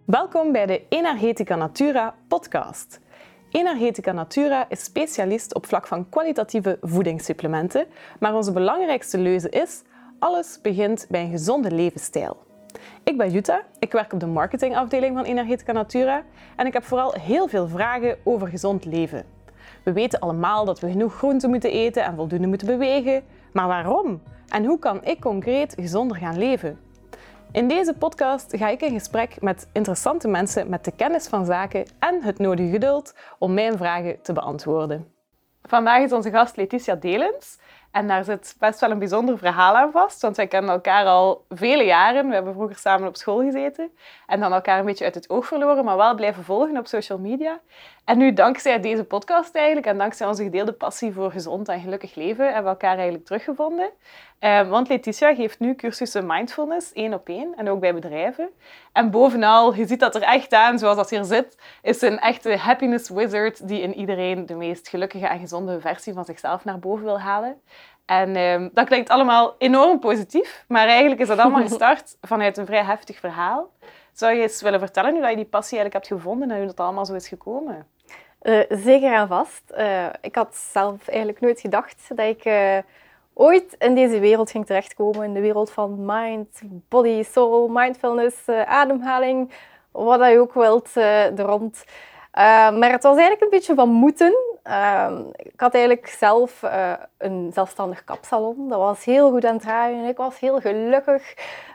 Welkom bij de Energetica Natura podcast. Energetica Natura is specialist op vlak van kwalitatieve voedingssupplementen, maar onze belangrijkste leuze is: alles begint bij een gezonde levensstijl. Ik ben Jutta, ik werk op de marketingafdeling van Energetica Natura en ik heb vooral heel veel vragen over gezond leven. We weten allemaal dat we genoeg groenten moeten eten en voldoende moeten bewegen, maar waarom? En hoe kan ik concreet gezonder gaan leven? In deze podcast ga ik in gesprek met interessante mensen met de kennis van zaken en het nodige geduld om mijn vragen te beantwoorden. Vandaag is onze gast Letitia Delens en daar zit best wel een bijzonder verhaal aan vast, want wij kennen elkaar al vele jaren. We hebben vroeger samen op school gezeten en dan elkaar een beetje uit het oog verloren, maar wel blijven volgen op social media. En nu, dankzij deze podcast eigenlijk en dankzij onze gedeelde passie voor gezond en gelukkig leven, hebben we elkaar eigenlijk teruggevonden. Want Letitia geeft nu cursussen mindfulness, 1-op-1, en ook bij bedrijven. En bovenal, je ziet dat er echt aan, zoals dat hier zit, is een echte happiness wizard die in iedereen de meest gelukkige en gezonde versie van zichzelf naar boven wil halen. En dat klinkt allemaal enorm positief, maar eigenlijk is dat allemaal gestart vanuit een vrij heftig verhaal. Zou je eens willen vertellen hoe je die passie eigenlijk hebt gevonden en hoe dat allemaal zo is gekomen? Zeker en vast. Ik had zelf eigenlijk nooit gedacht dat ik ooit in deze wereld ging terechtkomen. In de wereld van mind, body, soul, mindfulness, ademhaling, wat je ook wilt er rond. Maar het was eigenlijk een beetje van moeten. Ik had eigenlijk zelf een zelfstandig kapsalon. Dat was heel goed aan het draaien. Ik was heel gelukkig.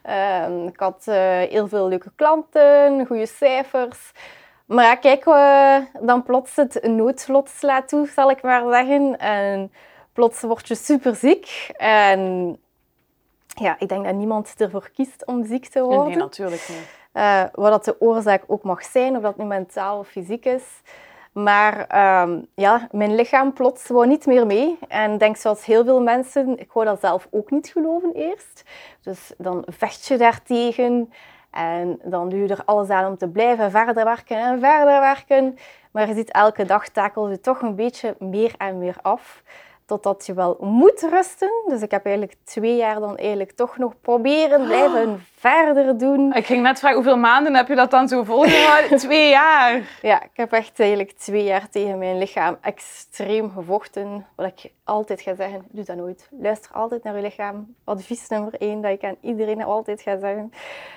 Ik had heel veel leuke klanten, goede cijfers. Maar ja, kijk, dan plots het noodlot slaat toe, zal ik maar zeggen. En plots word je super ziek. En ja, ik denk dat niemand ervoor kiest om ziek te worden. Nee, natuurlijk niet. Wat dat de oorzaak ook mag zijn, of dat nu mentaal of fysiek is. Maar ja, mijn lichaam plots wou niet meer mee. En ik denk zoals heel veel mensen, ik wou dat zelf ook niet geloven eerst. Dus dan vecht je daartegen. En dan doe je er alles aan om te blijven verder werken en verder werken. Maar je ziet, elke dag takelt je toch een beetje meer en meer af. Totdat je wel moet rusten. Dus ik heb eigenlijk 2 jaar dan eigenlijk toch nog proberen blijven verder doen. Ik ging net vragen, hoeveel maanden heb je dat dan zo volgehouden? 2 jaar! Ja, ik heb echt eigenlijk 2 jaar tegen mijn lichaam extreem gevochten. Wat ik altijd ga zeggen, doe dat nooit. Luister altijd naar je lichaam. Advies nummer 1 dat ik aan iedereen altijd ga zeggen.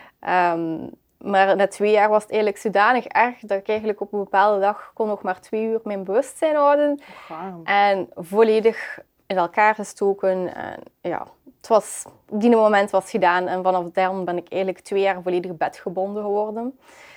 Maar na 2 jaar was het eigenlijk zodanig erg dat ik eigenlijk op een bepaalde dag kon nog maar 2 uur mijn bewustzijn houden. Wow. En volledig in elkaar gestoken. En ja, het was, op die moment was het gedaan. En vanaf dan ben ik eigenlijk 2 jaar volledig bedgebonden geworden.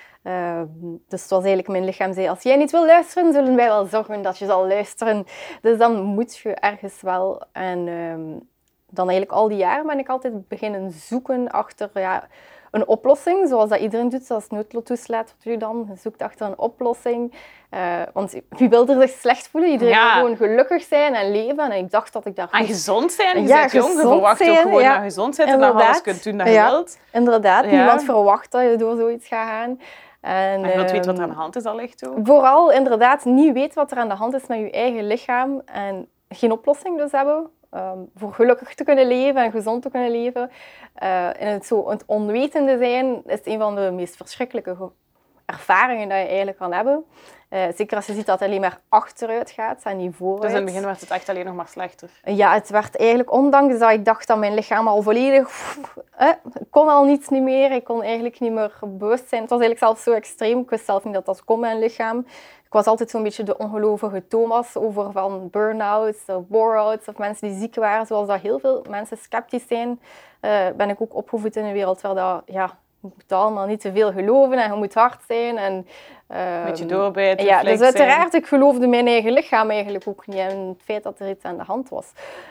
Dus het was eigenlijk, mijn lichaam zei, als jij niet wil luisteren, zullen wij wel zorgen dat je zal luisteren. Dus dan moet je ergens wel. En dan eigenlijk al die jaren ben ik altijd beginnen zoeken achter een oplossing, zoals dat iedereen doet. Als het noodlot toeslaat, wat doe je dan? Je zoekt achter een oplossing. Want wie wil er zich slecht voelen? Iedereen wil gewoon gelukkig zijn en leven. En ik dacht dat ik daar... En gezond zijn? Je bent jong, je verwacht ook gewoon dat je gezond bent en dat je alles kunt doen dat je wilt. Inderdaad, niemand verwacht dat je door zoiets gaat gaan. En je wilt weten wat er aan de hand is allicht ook. Vooral inderdaad niet weten wat er aan de hand is met je eigen lichaam. En geen oplossing dus hebben. Voor gelukkig te kunnen leven en gezond te kunnen leven. En het onwetende zijn is een van de meest verschrikkelijke ervaringen dat je eigenlijk kan hebben. Zeker als je ziet dat het alleen maar achteruit gaat en niet vooruit. Dus in het begin werd het echt alleen nog maar slechter? Ja, het werd eigenlijk, ondanks dat ik dacht dat mijn lichaam al volledig... Ik kon al niets niet meer, ik kon eigenlijk niet meer bewust zijn. Het was eigenlijk zelfs zo extreem, ik wist zelf niet dat dat kon, mijn lichaam. Ik was altijd zo'n beetje de ongelovige Thomas over van burn-outs of bore-outs of mensen die ziek waren. Zoals dat heel veel mensen sceptisch zijn, ben ik ook opgevoed in een wereld waar dat... Ja, je moet allemaal niet te veel geloven en je moet hard zijn. En, met je doorbijten, ja, dus uiteraard, ik geloofde mijn eigen lichaam eigenlijk ook niet en het feit dat er iets aan de hand was.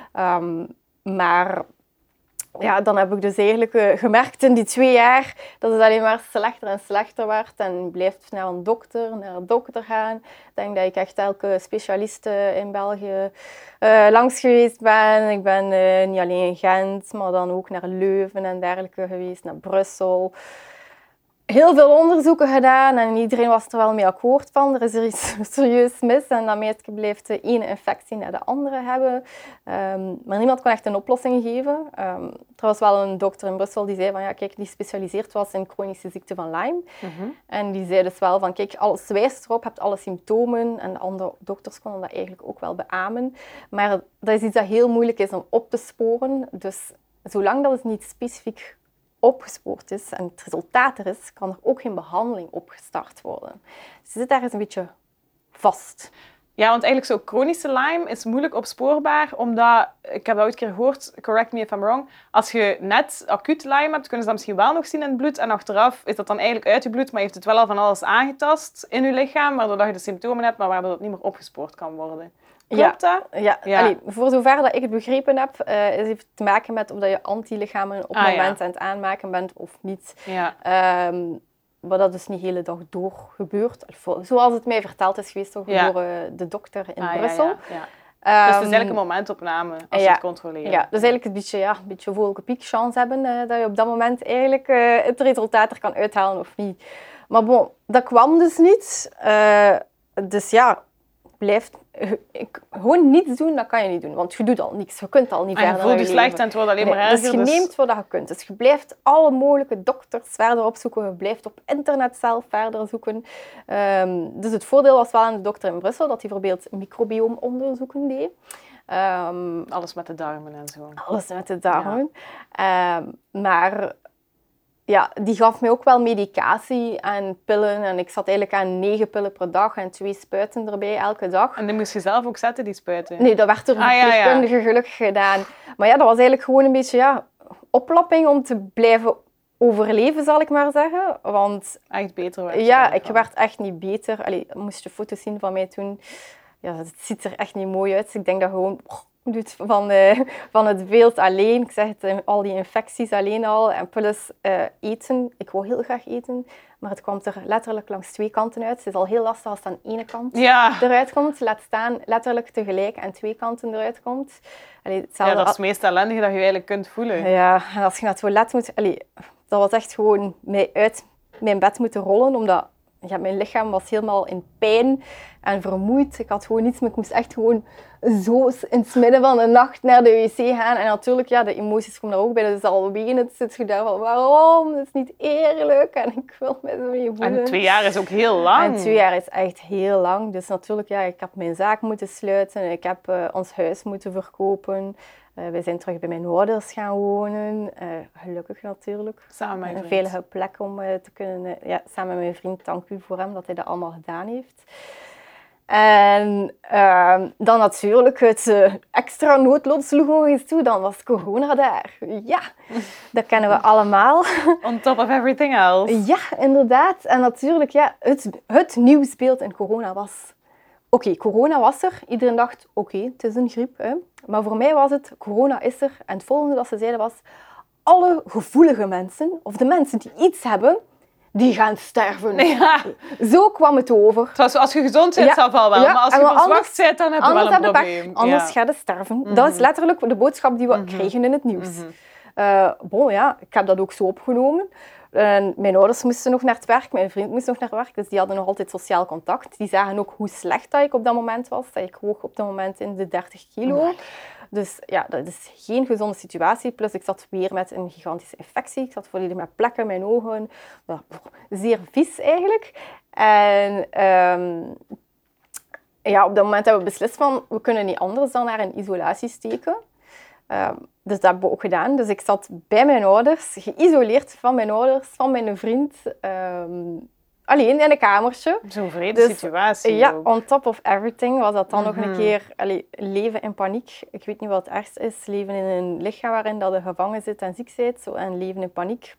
Maar ja, dan heb ik dus eigenlijk gemerkt in die 2 jaar dat het alleen maar slechter en slechter werd. En ik bleef naar een dokter gaan. Ik denk dat ik echt elke specialist in België langs geweest ben. Ik ben niet alleen in Gent, maar dan ook naar Leuven en dergelijke geweest, naar Brussel. heel veel onderzoeken gedaan en iedereen was er wel mee akkoord van. Er is er iets serieus mis en dat meisje bleef de ene infectie naar de andere hebben. Maar niemand kon echt een oplossing geven. Er was wel een dokter in Brussel die zei van ja, kijk, die gespecialiseerd was in chronische ziekte van Lyme. En die zei dus wel van kijk, alles wijst erop, je hebt alle symptomen. En de andere dokters konden dat eigenlijk ook wel beamen. Maar dat is iets dat heel moeilijk is om op te sporen. Dus zolang dat het niet specifiek opgespoord is en het resultaat er is, kan er ook geen behandeling opgestart worden. Dus je zit daar eens een beetje vast. Ja, want eigenlijk zo chronische Lyme is moeilijk opspoorbaar, omdat, ik heb dat ooit een keer gehoord, correct me if I'm wrong, als je net acuut Lyme hebt, kunnen ze dat misschien wel nog zien in het bloed en achteraf is dat dan eigenlijk uit je bloed, maar heeft het wel al van alles aangetast in je lichaam, waardoor je de symptomen hebt, maar waardoor het niet meer opgespoord kan worden. Klopt dat? Ja. Allee, voor zover dat ik het begrepen heb, heeft het te maken met of je antilichamen op het moment aan het aanmaken bent of niet. Ja. Maar dat dus niet de hele dag door gebeurt. Zoals het mij verteld is geweest door de dokter in Brussel. Ja. Dus het is eigenlijk een momentopname als je het controleert. Ja, dus eigenlijk een beetje volke piekchance hebben dat je op dat moment eigenlijk het resultaat er kan uithalen of niet. Maar bon, dat kwam dus niet. Dus ja, blijft gewoon niets doen, dat kan je niet doen. Want je doet al niks, je kunt al niet verder. En je voelt je slecht en het wordt alleen maar erger. Dus je neemt wat je kunt. Dus je blijft alle mogelijke dokters verder opzoeken. Je blijft op internet zelf verder zoeken. Dus het voordeel was wel aan de dokter in Brussel dat hij bijvoorbeeld microbiomonderzoeken deed. Alles met de darmen en zo. Alles met de darmen. Ja. Maar ja, die gaf mij ook wel medicatie en pillen. En ik zat eigenlijk aan 9 pillen per dag en 2 spuiten erbij elke dag. En die moest je zelf ook zetten, die spuiten? Nee, dat werd door een verpleegkundige gelukkig gedaan. Maar ja, dat was eigenlijk gewoon een beetje oplapping om te blijven overleven, zal ik maar zeggen. Want echt beter werd je ik werd echt niet beter. Allee, moest je foto's zien van mij toen. Ja, het ziet er echt niet mooi uit. Ik denk dat gewoon doet van het beeld alleen. Ik zeg het, al die infecties alleen al. En plus eten. Ik wou heel graag eten, maar het kwam er letterlijk langs 2 kanten uit. Het is al heel lastig als het aan ene kant eruit komt. Laat staan letterlijk tegelijk aan 2 kanten eruit komt. Allee, dat is het meest ellendige dat je eigenlijk kunt voelen. Ja, en als je naar het toilet moet... dat was echt gewoon mij uit mijn bed moeten rollen, omdat mijn lichaam was helemaal in pijn en vermoeid. Ik had gewoon niets, maar ik moest echt gewoon zo in het midden van de nacht naar de wc gaan. En natuurlijk, de emoties komen daar ook bij. Dus al wenen zit je daar van, waarom? Dat is niet eerlijk. En ik wil me zo mee voelen. En 2 jaar is ook heel lang. En 2 jaar is echt heel lang. Dus natuurlijk, ik heb mijn zaak moeten sluiten. Ik heb ons huis moeten verkopen. We zijn terug bij mijn ouders gaan wonen. Gelukkig natuurlijk. Samen met een veilige plek om te kunnen... samen met mijn vriend, dank u voor hem dat hij dat allemaal gedaan heeft. En dan natuurlijk het extra noodlot sloeg nog eens toe. Dan was corona daar. Ja, dat kennen we allemaal. On top of everything else. Ja, inderdaad. En natuurlijk, het nieuwsbeeld in corona was... Oké, corona was er. Iedereen dacht, het is een griep. Hè. Maar voor mij was het, corona is er. En het volgende dat ze zeiden was, alle gevoelige mensen, of de mensen die iets hebben, die gaan sterven. Ja. Zo kwam het over. Dus als je gezond bent, zal wel. Maar als je verzwakt bent, dan heb je wel een probleem. Anders ga je sterven. Dat is letterlijk de boodschap die we kregen in het nieuws. Ik heb dat ook zo opgenomen. Mijn ouders moesten nog naar het werk, mijn vriend moest nog naar het werk, dus die hadden nog altijd sociaal contact. Die zagen ook hoe slecht dat ik op dat moment was. Dat ik woog op dat moment in de 30 kilo. Oh. Dus dat is geen gezonde situatie. Plus ik zat weer met een gigantische infectie. Ik zat volledig met plekken in mijn ogen. Zeer vies eigenlijk. En op dat moment hebben we beslist van, we kunnen niet anders dan naar een isolatie steken. Dus dat hebben we ook gedaan. Dus ik zat bij mijn ouders, geïsoleerd van mijn ouders, van mijn vriend, alleen in een kamertje. Zo'n vrede situatie. Ja, ook. On top of everything was dat dan nog een keer leven in paniek. Ik weet niet wat het ergst is. Leven in een lichaam waarin dat je gevangen zit en ziek bent. En leven in paniek.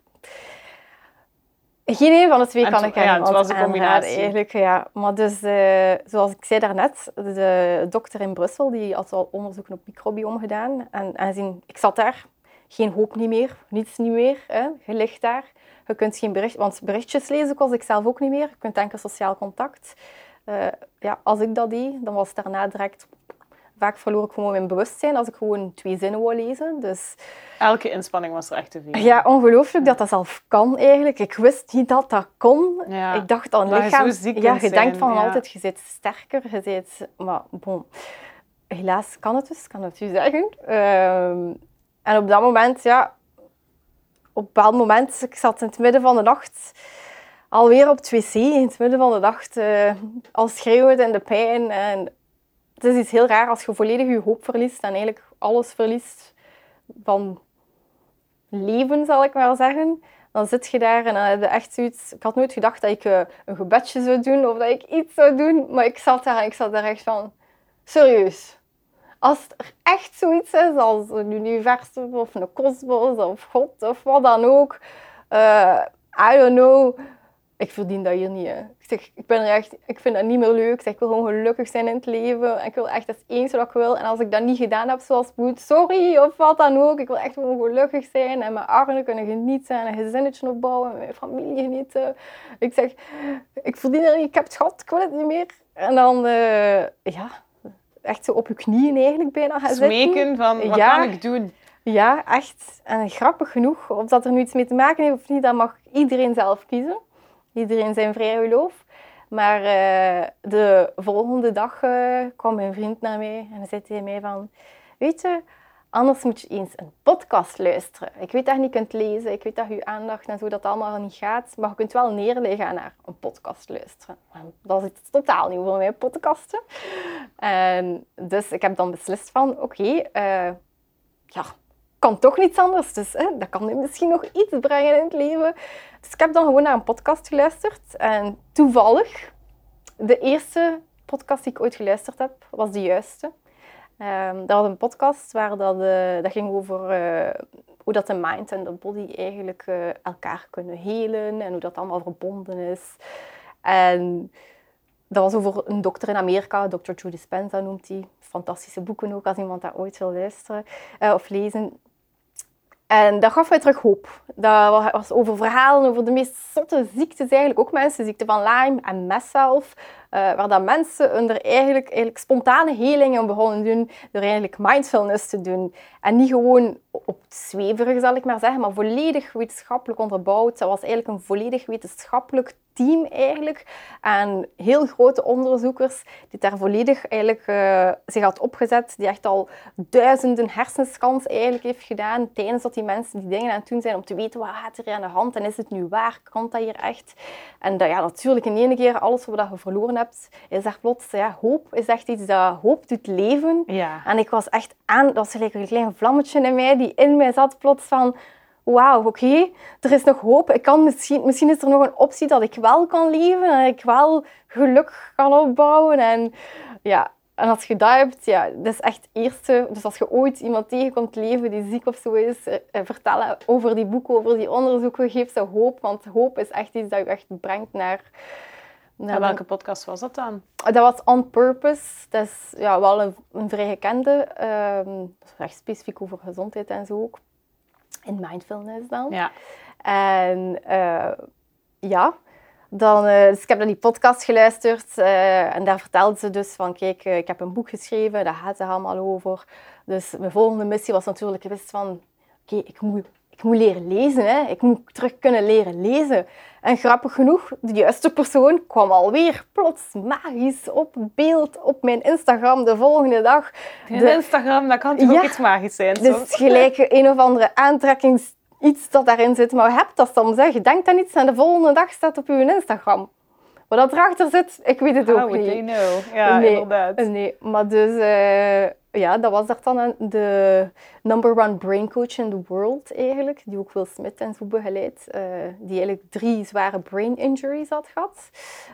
Geen een van de twee kan ik het was een combinatie. Eigenlijk, ja. Maar dus, zoals ik zei daarnet, de dokter in Brussel die had al onderzoeken op microbiome gedaan. En aangezien ik zat daar, geen hoop niet meer, niets niet meer. Hè. Je ligt daar, je kunt geen berichtjes lezen kon ik zelf ook niet meer. Je kunt enkel sociaal contact. Als ik dat deed, dan was daarna direct Vaak verloor ik gewoon mijn bewustzijn als ik gewoon 2 zinnen wou lezen. Dus Elke inspanning was er echt te veel. ja, ongelooflijk dat dat zelf kan eigenlijk. Ik wist niet dat dat kon. Ja. Ik dacht aan Dat je lichaam. zo ziek Ja, kunt je denkt zijn, van ja. altijd, je bent sterker. Je bent, maar bon, helaas kan het dus, kan het u zeggen. En op dat moment, ja, op een bepaald moment, ik zat in het midden van de nacht, alweer op het wc, in het midden van de nacht, al schreeuwend in de pijn. En het is iets heel raar als je volledig je hoop verliest en eigenlijk alles verliest van leven, zal ik maar zeggen. Dan zit je daar en dan heb je echt zoiets... Ik had nooit gedacht dat ik een gebedje zou doen of dat ik iets zou doen, maar ik zat daar en ik zat daar echt van... Serieus. Als er echt zoiets is als een universum of een kosmos of God of wat dan ook, I don't know, ik verdien dat hier niet. Hè. Ik zeg, ik vind dat niet meer leuk. Ik zeg, ik wil gewoon gelukkig zijn in het leven. En ik wil echt, dat is het enige wat ik wil. En als ik dat niet gedaan heb zoals het moet, sorry of wat dan ook. Ik wil echt gewoon gelukkig zijn en mijn armen kunnen genieten en een gezinnetje opbouwen en mijn familie genieten. Ik zeg, ik verdien dat niet. Ik heb het gehad, ik wil het niet meer. En dan, ja, echt zo op je knieën eigenlijk bijna gaan zitten. Smeken van, wat kan ik doen? Ja, echt. En grappig genoeg, of dat er nu iets mee te maken heeft of niet, dat mag iedereen zelf kiezen. Iedereen zijn vrij geloof. Maar de volgende dag kwam mijn vriend naar mij en zei tegen mij van... Weet je, anders moet je eens een podcast luisteren. Ik weet dat je niet kunt lezen, ik weet dat je aandacht en zo dat allemaal niet gaat. Maar je kunt wel neerleggen en naar een podcast luisteren. En dat is iets totaal nieuw voor mij, podcasten. En dus ik heb dan beslist van, oké, ja... kan toch niets anders, dus dat kan misschien nog iets brengen in het leven. Dus ik heb dan gewoon naar een podcast geluisterd. En toevallig, de eerste podcast die ik ooit geluisterd heb, was de juiste. Dat was een podcast waar dat ging over hoe dat de mind en de body eigenlijk elkaar kunnen helen en hoe dat allemaal verbonden is. En dat was over een dokter in Amerika, Dr. Joe Dispenza noemt hij. Fantastische boeken ook, als iemand dat ooit wil luisteren of lezen. En dat gaf mij terug hoop. Dat was over verhalen over de meest zotte ziektes eigenlijk. Ook mensen, ziekte van Lyme en MS zelf. Waar dat mensen er eigenlijk spontane helingen begonnen doen. Door eigenlijk mindfulness te doen. En niet gewoon op het zweverige, zal ik maar zeggen. Maar volledig wetenschappelijk onderbouwd. Dat was eigenlijk een volledig wetenschappelijk team eigenlijk. En heel grote onderzoekers die daar volledig eigenlijk zich had opgezet. Die echt al duizenden hersenscans eigenlijk heeft gedaan. Tijdens dat die mensen die dingen aan het doen zijn om te weten wat gaat er aan de hand. En is het nu waar? Kan dat hier echt? En dat, ja, natuurlijk in één keer alles wat je verloren hebt, is daar plots, ja, hoop is echt iets dat hoop doet leven. Ja. En ik was echt dat was een klein vlammetje in mij die in mij zat plots van... Wauw, oké, er is nog hoop. Ik kan misschien is er nog een optie dat ik wel kan leven en ik wel geluk kan opbouwen. En, ja, en als je dat hebt, ja, dat is echt het eerste. Dus als je ooit iemand tegenkomt leven die ziek of zo is, vertellen over die boeken, over die onderzoeken, geef ze hoop. Want hoop is echt iets dat je echt brengt naar... En welke podcast was dat dan? Dat was On Purpose. Dat is ja, wel een vrij gekende. Dat is echt specifiek over gezondheid en zo ook. In mindfulness dan. Ja. En ja, dan, dus ik heb naar die podcast geluisterd en daar vertelde ze dus van, kijk, ik heb een boek geschreven, daar gaat het allemaal over. Dus mijn volgende missie was natuurlijk geweest van, oké, ik moet leren lezen, hè. Ik moet terug kunnen leren lezen. En grappig genoeg, de juiste persoon kwam alweer plots magisch op beeld op mijn Instagram de volgende dag. Instagram, dat kan toch ook iets magisch zijn soms? Dus gelijk een of andere aantrekkings iets dat daarin zit. Maar je hebt dat soms, hè. Je denkt aan iets en de volgende dag staat op je Instagram. Wat dat erachter zit, ik weet het ook niet. How would they know? Ja, nee, inderdaad. Nee, maar dus... ja, dat was dan de number one brain coach in the world eigenlijk. Die ook Will Smith en zo begeleidt. Die eigenlijk 3 zware brain injuries had gehad.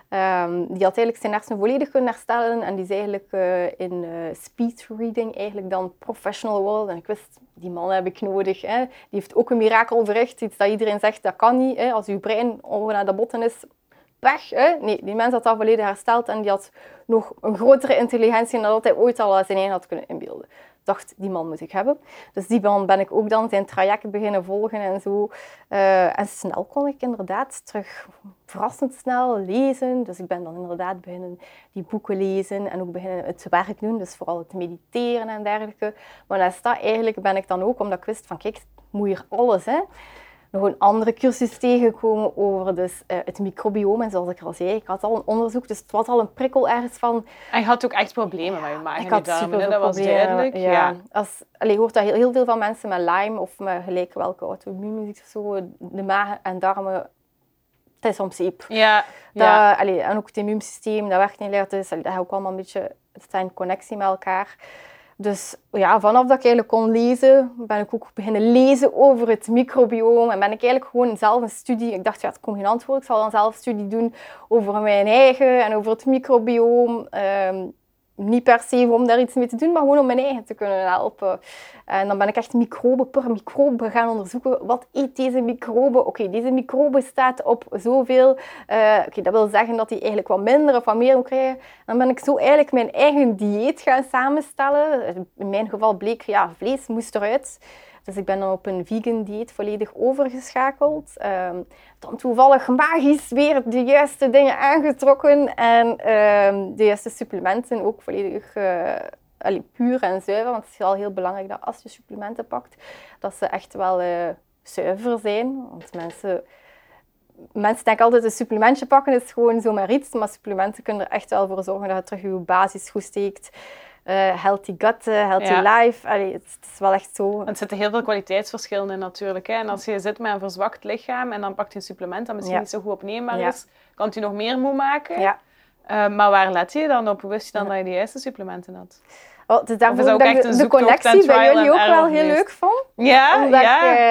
Die had eigenlijk zijn hersenen volledig kunnen herstellen. En die is eigenlijk in speed reading eigenlijk dan professional geworden. En ik wist, die man heb ik nodig. Hè. Die heeft ook een mirakel verricht. Iets dat iedereen zegt, dat kan niet. Hè. Als je brein over naar de botten is... weg. Hè? Nee, die mens had dat volledig hersteld en die had nog een grotere intelligentie dan dat hij ooit al zijn eigen had kunnen inbeelden. dacht, die man moet ik hebben. Dus die man ben ik ook dan zijn traject beginnen volgen en zo. En snel kon ik inderdaad terug verrassend snel lezen. Dus ik ben dan inderdaad beginnen die boeken lezen en ook beginnen het werk doen. Dus vooral het mediteren en dergelijke. Maar naast dat eigenlijk ben ik dan ook, omdat ik wist van kijk, moet hier alles, hè. Nog een andere cursus tegengekomen over dus, het microbioom. En zoals ik al zei, ik had al een onderzoek, dus het was al een prikkel ergens van... En je had ook echt problemen met je maag en ik had je darmen, superveel dat was problemen, duidelijk. Ja. Je hoort dat heel veel van mensen met Lyme of met gelijk welke auto-immuunziekte of zo, de maag en darmen, het is om zeep. Ja. En ook het immuunsysteem, dat werkt niet lekker, dus dat heeft ook allemaal een beetje, het staat in connectie met elkaar. Dus ja, vanaf dat ik eigenlijk kon lezen, ben ik ook beginnen lezen over het microbioom. En ben ik eigenlijk gewoon zelf een studie... Ik dacht, ja, het komt geen antwoord. Ik zal dan zelf een studie doen over mijn eigen en over het microbioom. Niet per se om daar iets mee te doen, maar gewoon om mijn eigen te kunnen helpen. En dan ben ik echt microbe per microbe gaan onderzoeken. Wat eet deze microbe? Oké, deze microbe staat op zoveel. Dat wil zeggen dat hij eigenlijk wat minder of wat meer moet krijgen. Dan ben ik zo eigenlijk mijn eigen dieet gaan samenstellen. In mijn geval bleek, ja, vlees moest eruit. Dus ik ben dan op een vegan dieet volledig overgeschakeld. Dan toevallig magisch weer de juiste dingen aangetrokken. En de juiste supplementen ook volledig puur en zuiver. Want het is wel heel belangrijk dat als je supplementen pakt, dat ze echt wel zuiver zijn. Want mensen denken altijd, een supplementje pakken is gewoon zomaar iets. Maar supplementen kunnen er echt wel voor zorgen dat je terug je basis goed steekt. Healthy gut, healthy life. Het is wel echt zo. Er zitten heel veel kwaliteitsverschillen in natuurlijk. Hè? En als je zit met een verzwakt lichaam en dan pakt je een supplement dat misschien niet zo goed opneembaar is, kan het je nog meer moe maken. Ja. Maar waar let je dan op? Hoe wist je dan dat je de juiste supplementen had? Het is daarvoor dat ik de connectie bij jullie ook wel heel leuk vond. Ja, omdat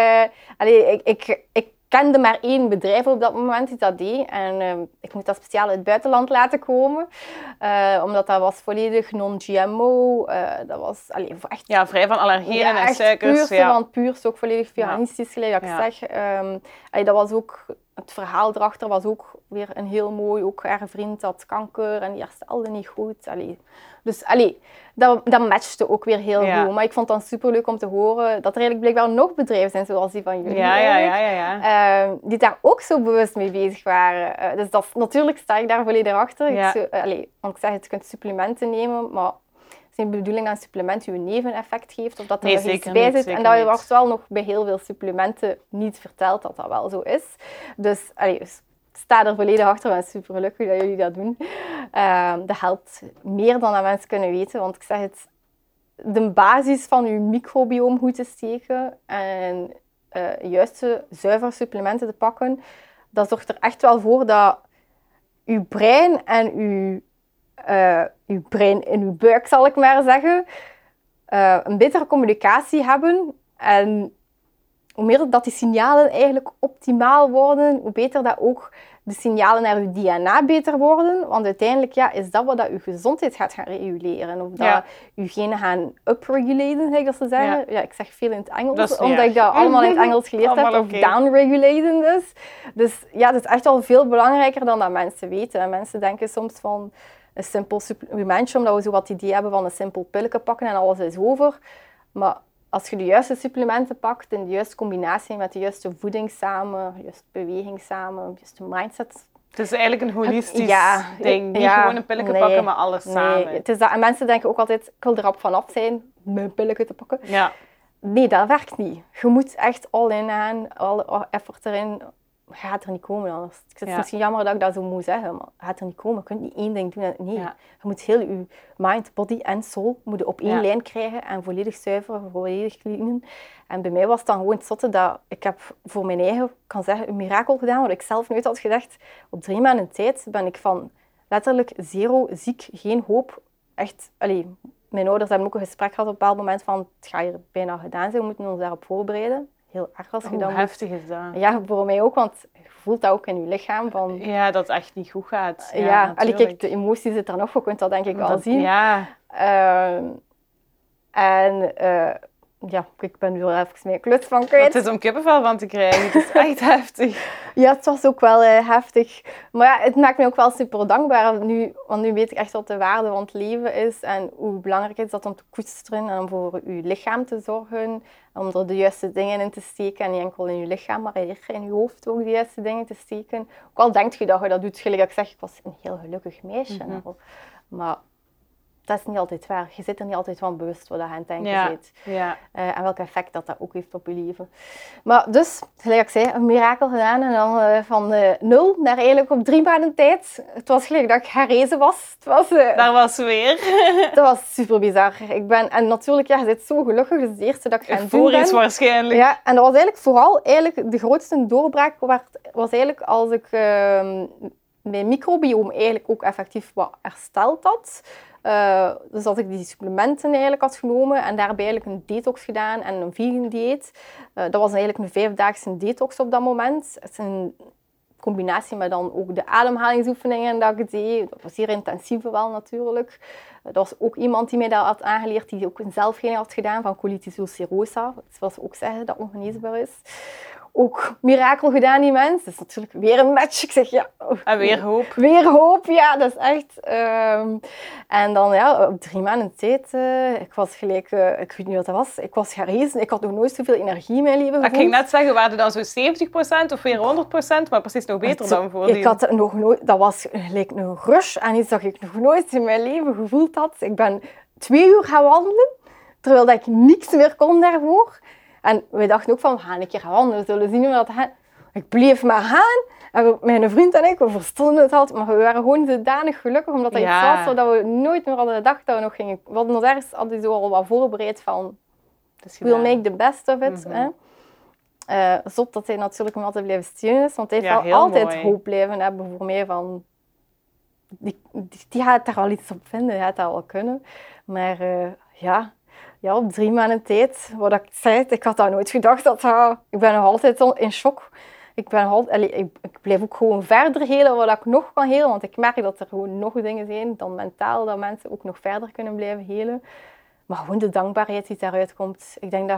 ik kende maar één bedrijf op dat moment die dat deed. En ik moet dat speciaal uit het buitenland laten komen. Omdat dat was volledig non-GMO. Dat was echt... Ja, vrij van allergenen en suikers. Puurste van het puurste, ook volledig veganistisch, gelijk dat ik zeg. Dat was ook... Het verhaal erachter was ook weer een heel mooi. Ook haar vriend had kanker en die herstelde niet goed. Dus dat matchte ook weer heel goed. Maar ik vond het dan superleuk om te horen dat er eigenlijk blijkbaar nog bedrijven zijn zoals die van jullie. Die daar ook zo bewust mee bezig waren. Dus natuurlijk sta ik daar volledig achter. Want ik zeg, je kunt supplementen nemen, maar het is niet de bedoeling dat een supplement je een neveneffect geeft of dat er nog iets bij zit. En dat wordt wel nog bij heel veel supplementen niet verteld dat dat wel zo is. Dus sta er volledig achter en ben super gelukkig dat jullie dat doen. Dat helpt meer dan dat mensen kunnen weten. Want ik zeg het, de basis van je microbioom goed te steken en juiste zuivere supplementen te pakken, dat zorgt er echt wel voor dat je brein en je brein in je buik, zal ik maar zeggen, een betere communicatie hebben. En hoe meer dat die signalen eigenlijk optimaal worden, hoe beter dat ook de signalen naar je DNA beter worden. Want uiteindelijk is dat wat dat je gezondheid gaat gaan reguleren. Of dat je genen gaan upregulaten, zeg ik dat ze zeggen. Ja, ik zeg veel in het Engels, omdat ik dat allemaal in het Engels geleerd heb. Of downregulaten dus. Dus ja, dat is echt wel veel belangrijker dan dat mensen weten. En mensen denken soms van een simpel supplementje, omdat we zo wat idee hebben van een simpel pilletje pakken en alles is over. Maar als je de juiste supplementen pakt in de juiste combinatie met de juiste voeding samen, de juiste beweging samen, de juiste mindset. Het is eigenlijk een holistisch ding. Niet gewoon een pilletje pakken, maar alles samen. Het is dat. En mensen denken ook altijd, ik wil er rap vanaf zijn om een pilletje te pakken. Ja. Nee, dat werkt niet. Je moet echt all-in aan, alle effort erin. Je gaat er niet komen anders. Het is misschien jammer dat ik dat zo moet zeggen, maar je gaat er niet komen. Je kunt niet één ding doen. Nee, je moet heel je mind, body en soul moeten op één lijn krijgen en volledig zuiveren, volledig cleanen. En bij mij was het dan gewoon het zotte dat ik heb voor mijn eigen, kan zeggen, een mirakel gedaan, wat ik zelf nooit had gedacht. Op 3 maanden tijd ben ik van letterlijk 0 ziek, geen hoop. Echt, mijn ouders hebben ook een gesprek gehad op een bepaald moment van, het gaat hier bijna gedaan zijn, we moeten ons daarop voorbereiden. Heel erg als je dan heftig is dat. Ja, voor mij ook, want je voelt dat ook in je lichaam. Van... Ja, dat het echt niet goed gaat. Kijk, de emotie zit er nog, je kunt dat denk ik wel zien. Ja. ja, ik ben nu even mijn kluts van kwijt. Het is om kippenvel van te krijgen. Het is echt heftig. Ja, het was ook wel heftig. Maar ja, het maakt me ook wel super dankbaar nu. Want nu weet ik echt wat de waarde van het leven is. En hoe belangrijk het is dat om te koesteren en om voor je lichaam te zorgen. Om er de juiste dingen in te steken. En niet enkel in je lichaam, maar in je hoofd ook de juiste dingen te steken. Ook al denk je dat je dat doet. Gelijk ik zeg, ik was een heel gelukkig meisje. Maar dat is niet altijd waar. Je zit er niet altijd van bewust wat je aan het denken zit. Ja. En welk effect dat ook heeft op je leven. Maar dus, gelijk ik zei, een mirakel gedaan. En dan van 0 naar eigenlijk op 3 maanden tijd. Het was gelijk dat ik herrezen was. Daar was weer. Dat was super bizar. En natuurlijk, je zit zo gelukkig. Dus het eerste dat ik gaan doen ben. Voor waarschijnlijk. Ja, en dat was eigenlijk vooral de grootste doorbraak was eigenlijk als ik mijn microbioom eigenlijk ook effectief wat hersteld had. Dus dat ik die supplementen eigenlijk had genomen en daarbij eigenlijk een detox gedaan en een vegan dieet. Dat was eigenlijk een 5-daagse detox op dat moment. Het is een combinatie met dan ook de ademhalingsoefeningen dat ik deed. Dat was zeer intensief wel natuurlijk. Dat was ook iemand die mij dat had aangeleerd, die ook een zelfgenees had gedaan van colitis ulcerosa. Dat wil ook zeggen dat ongeneesbaar is. Ook mirakel gedaan, die mens. Dat is natuurlijk weer een match. Ik zeg ja. En weer hoop. Weer hoop, ja, dat is echt. En dan ja, op 3 maanden tijd, ik was gelijk, ik weet niet wat dat was, ik was gerezen. Ik had nog nooit zoveel energie in mijn leven gevoeld. Ik ging net zeggen, waren dan zo 70% of weer 100%, maar precies nog beter dan voordien. Ik had nog nooit, dat was gelijk een rush en iets dat ik nog nooit in mijn leven gevoeld had. Ik ben 2 uur gaan wandelen, terwijl dat ik niks meer kon daarvoor. En wij dachten ook van, we gaan een keer gaan wandelen, we zullen zien hoe dat gaat. Ik bleef maar gaan. En mijn vriend en ik, we verstonden het altijd, maar we waren gewoon zodanig gelukkig, omdat dat iets was zodat we nooit meer hadden gedacht dat we nog gingen. We hadden ons ergens zo al wat voorbereid van, we'll make the best of it. Zot dat hij natuurlijk me altijd blijven steunen is, want hij heeft wel altijd mooi hoop blijven hebben voor mij van, die gaat daar wel iets op vinden, die gaat dat wel kunnen. Maar ja, op 3 maanden tijd, wat ik zei, ik had dat nooit gedacht. Ik ben nog altijd in shock. Ik blijf ook gewoon verder helen wat ik nog kan helen. Want ik merk dat er gewoon nog dingen zijn dan mentaal, dat mensen ook nog verder kunnen blijven helen. Maar gewoon de dankbaarheid die daaruit komt. Ik denk dat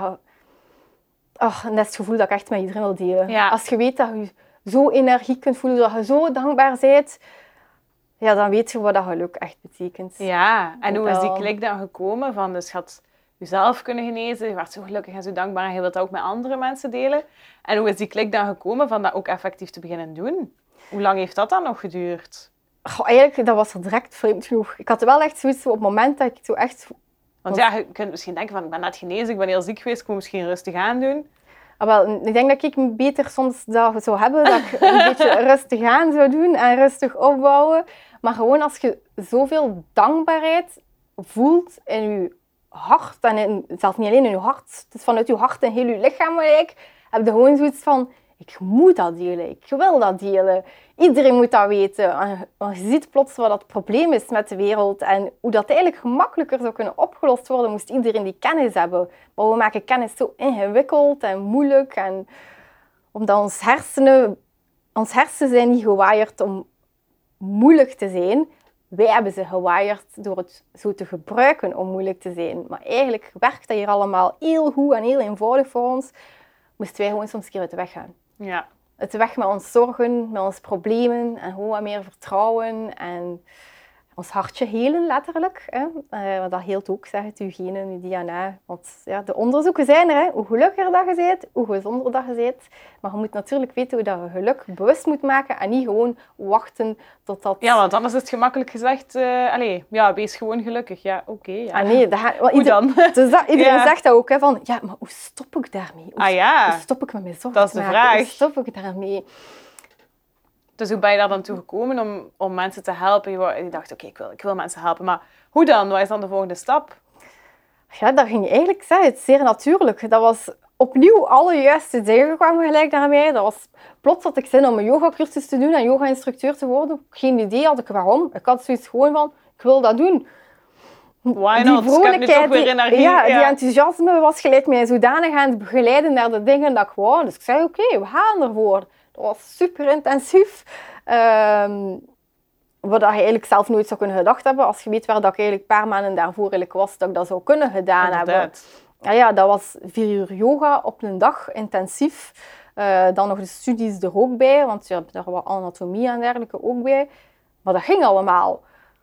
dat is het gevoel dat ik echt met iedereen wil delen. Ja. Als je weet dat je zo energiek kunt voelen, dat je zo dankbaar bent, ja, dan weet je wat dat geluk echt betekent. Ja, en hoe is die klik dan gekomen van, dus je had jezelf kunnen genezen, je werd zo gelukkig en zo dankbaar en je wilt dat ook met andere mensen delen. En hoe is die klik dan gekomen van dat ook effectief te beginnen doen? Hoe lang heeft dat dan nog geduurd? Eigenlijk, dat was er direct vreemd genoeg. Ik had wel echt zoiets op het moment dat ik zo echt... Want ja, je kunt misschien denken van, ik ben net genezen, ik ben heel ziek geweest, ik moet misschien rustig aan doen. Wel, ik denk dat ik beter soms dat zou hebben, dat ik een beetje rustig aan zou doen en rustig opbouwen. Maar gewoon als je zoveel dankbaarheid voelt in je hart, en zelfs niet alleen in je hart, het is vanuit je hart en heel je lichaam gelijk, heb je gewoon zoiets van, ik moet dat delen, ik wil dat delen. Iedereen moet dat weten. En je ziet plots wat het probleem is met de wereld en hoe dat eigenlijk gemakkelijker zou kunnen opgelost worden, moest iedereen die kennis hebben. Maar we maken kennis zo ingewikkeld en moeilijk, en omdat ons hersenen zijn niet gewired om moeilijk te zijn. Wij hebben ze gewired door het zo te gebruiken om moeilijk te zijn. Maar eigenlijk werkt dat hier allemaal heel goed en heel eenvoudig voor ons. Moesten wij gewoon soms een keer uit de weg gaan. Ja. Uit de weg met ons zorgen, met ons problemen en gewoon wat meer vertrouwen en ons hartje helen, letterlijk. Want dat heelt ook, zeg het, je genen, je DNA. Want ja, de onderzoeken zijn er, hoe gelukkiger dat je bent, hoe gezonder dat je bent. Maar je moet natuurlijk weten hoe dat je geluk bewust moet maken en niet gewoon wachten totdat... Ja, want anders is het gemakkelijk gezegd, wees gewoon gelukkig. Ja, oké. Ja. Nee, hoe dan? Dus iedereen zegt dat ook, van, ja, maar hoe stop ik daarmee? Hoe stop ik met mijn zorgen? Dat is de vraag. Hoe stop ik daarmee? Dus hoe ben je daar dan toe gekomen om mensen te helpen? Je dacht, oké, ik wil mensen helpen. Maar hoe dan? Wat is dan de volgende stap? Ja, dat ging eigenlijk het zeer natuurlijk. Dat was opnieuw alle juiste dingen kwamen gelijk naar mij. Dat was plots had ik zin om een yogacursus te doen en yoga-instructeur te worden. Geen idee had ik waarom. Ik had zoiets gewoon van, ik wil dat doen. Why not? Ik heb nu toch weer energie. Ja, die enthousiasme was gelijk mij zodanig aan het begeleiden naar de dingen dat ik wou. Dus ik zei, oké, we gaan ervoor. Dat was super intensief. Wat je eigenlijk zelf nooit zou kunnen gedacht hebben. Als je weet waar dat ik eigenlijk een paar maanden daarvoor eigenlijk was, dat ik dat zou kunnen gedaan hebben. Ja, dat was 4 uur yoga op een dag, intensief. Dan nog de studies er ook bij, want je hebt daar wat anatomie en dergelijke ook bij. Maar dat ging allemaal.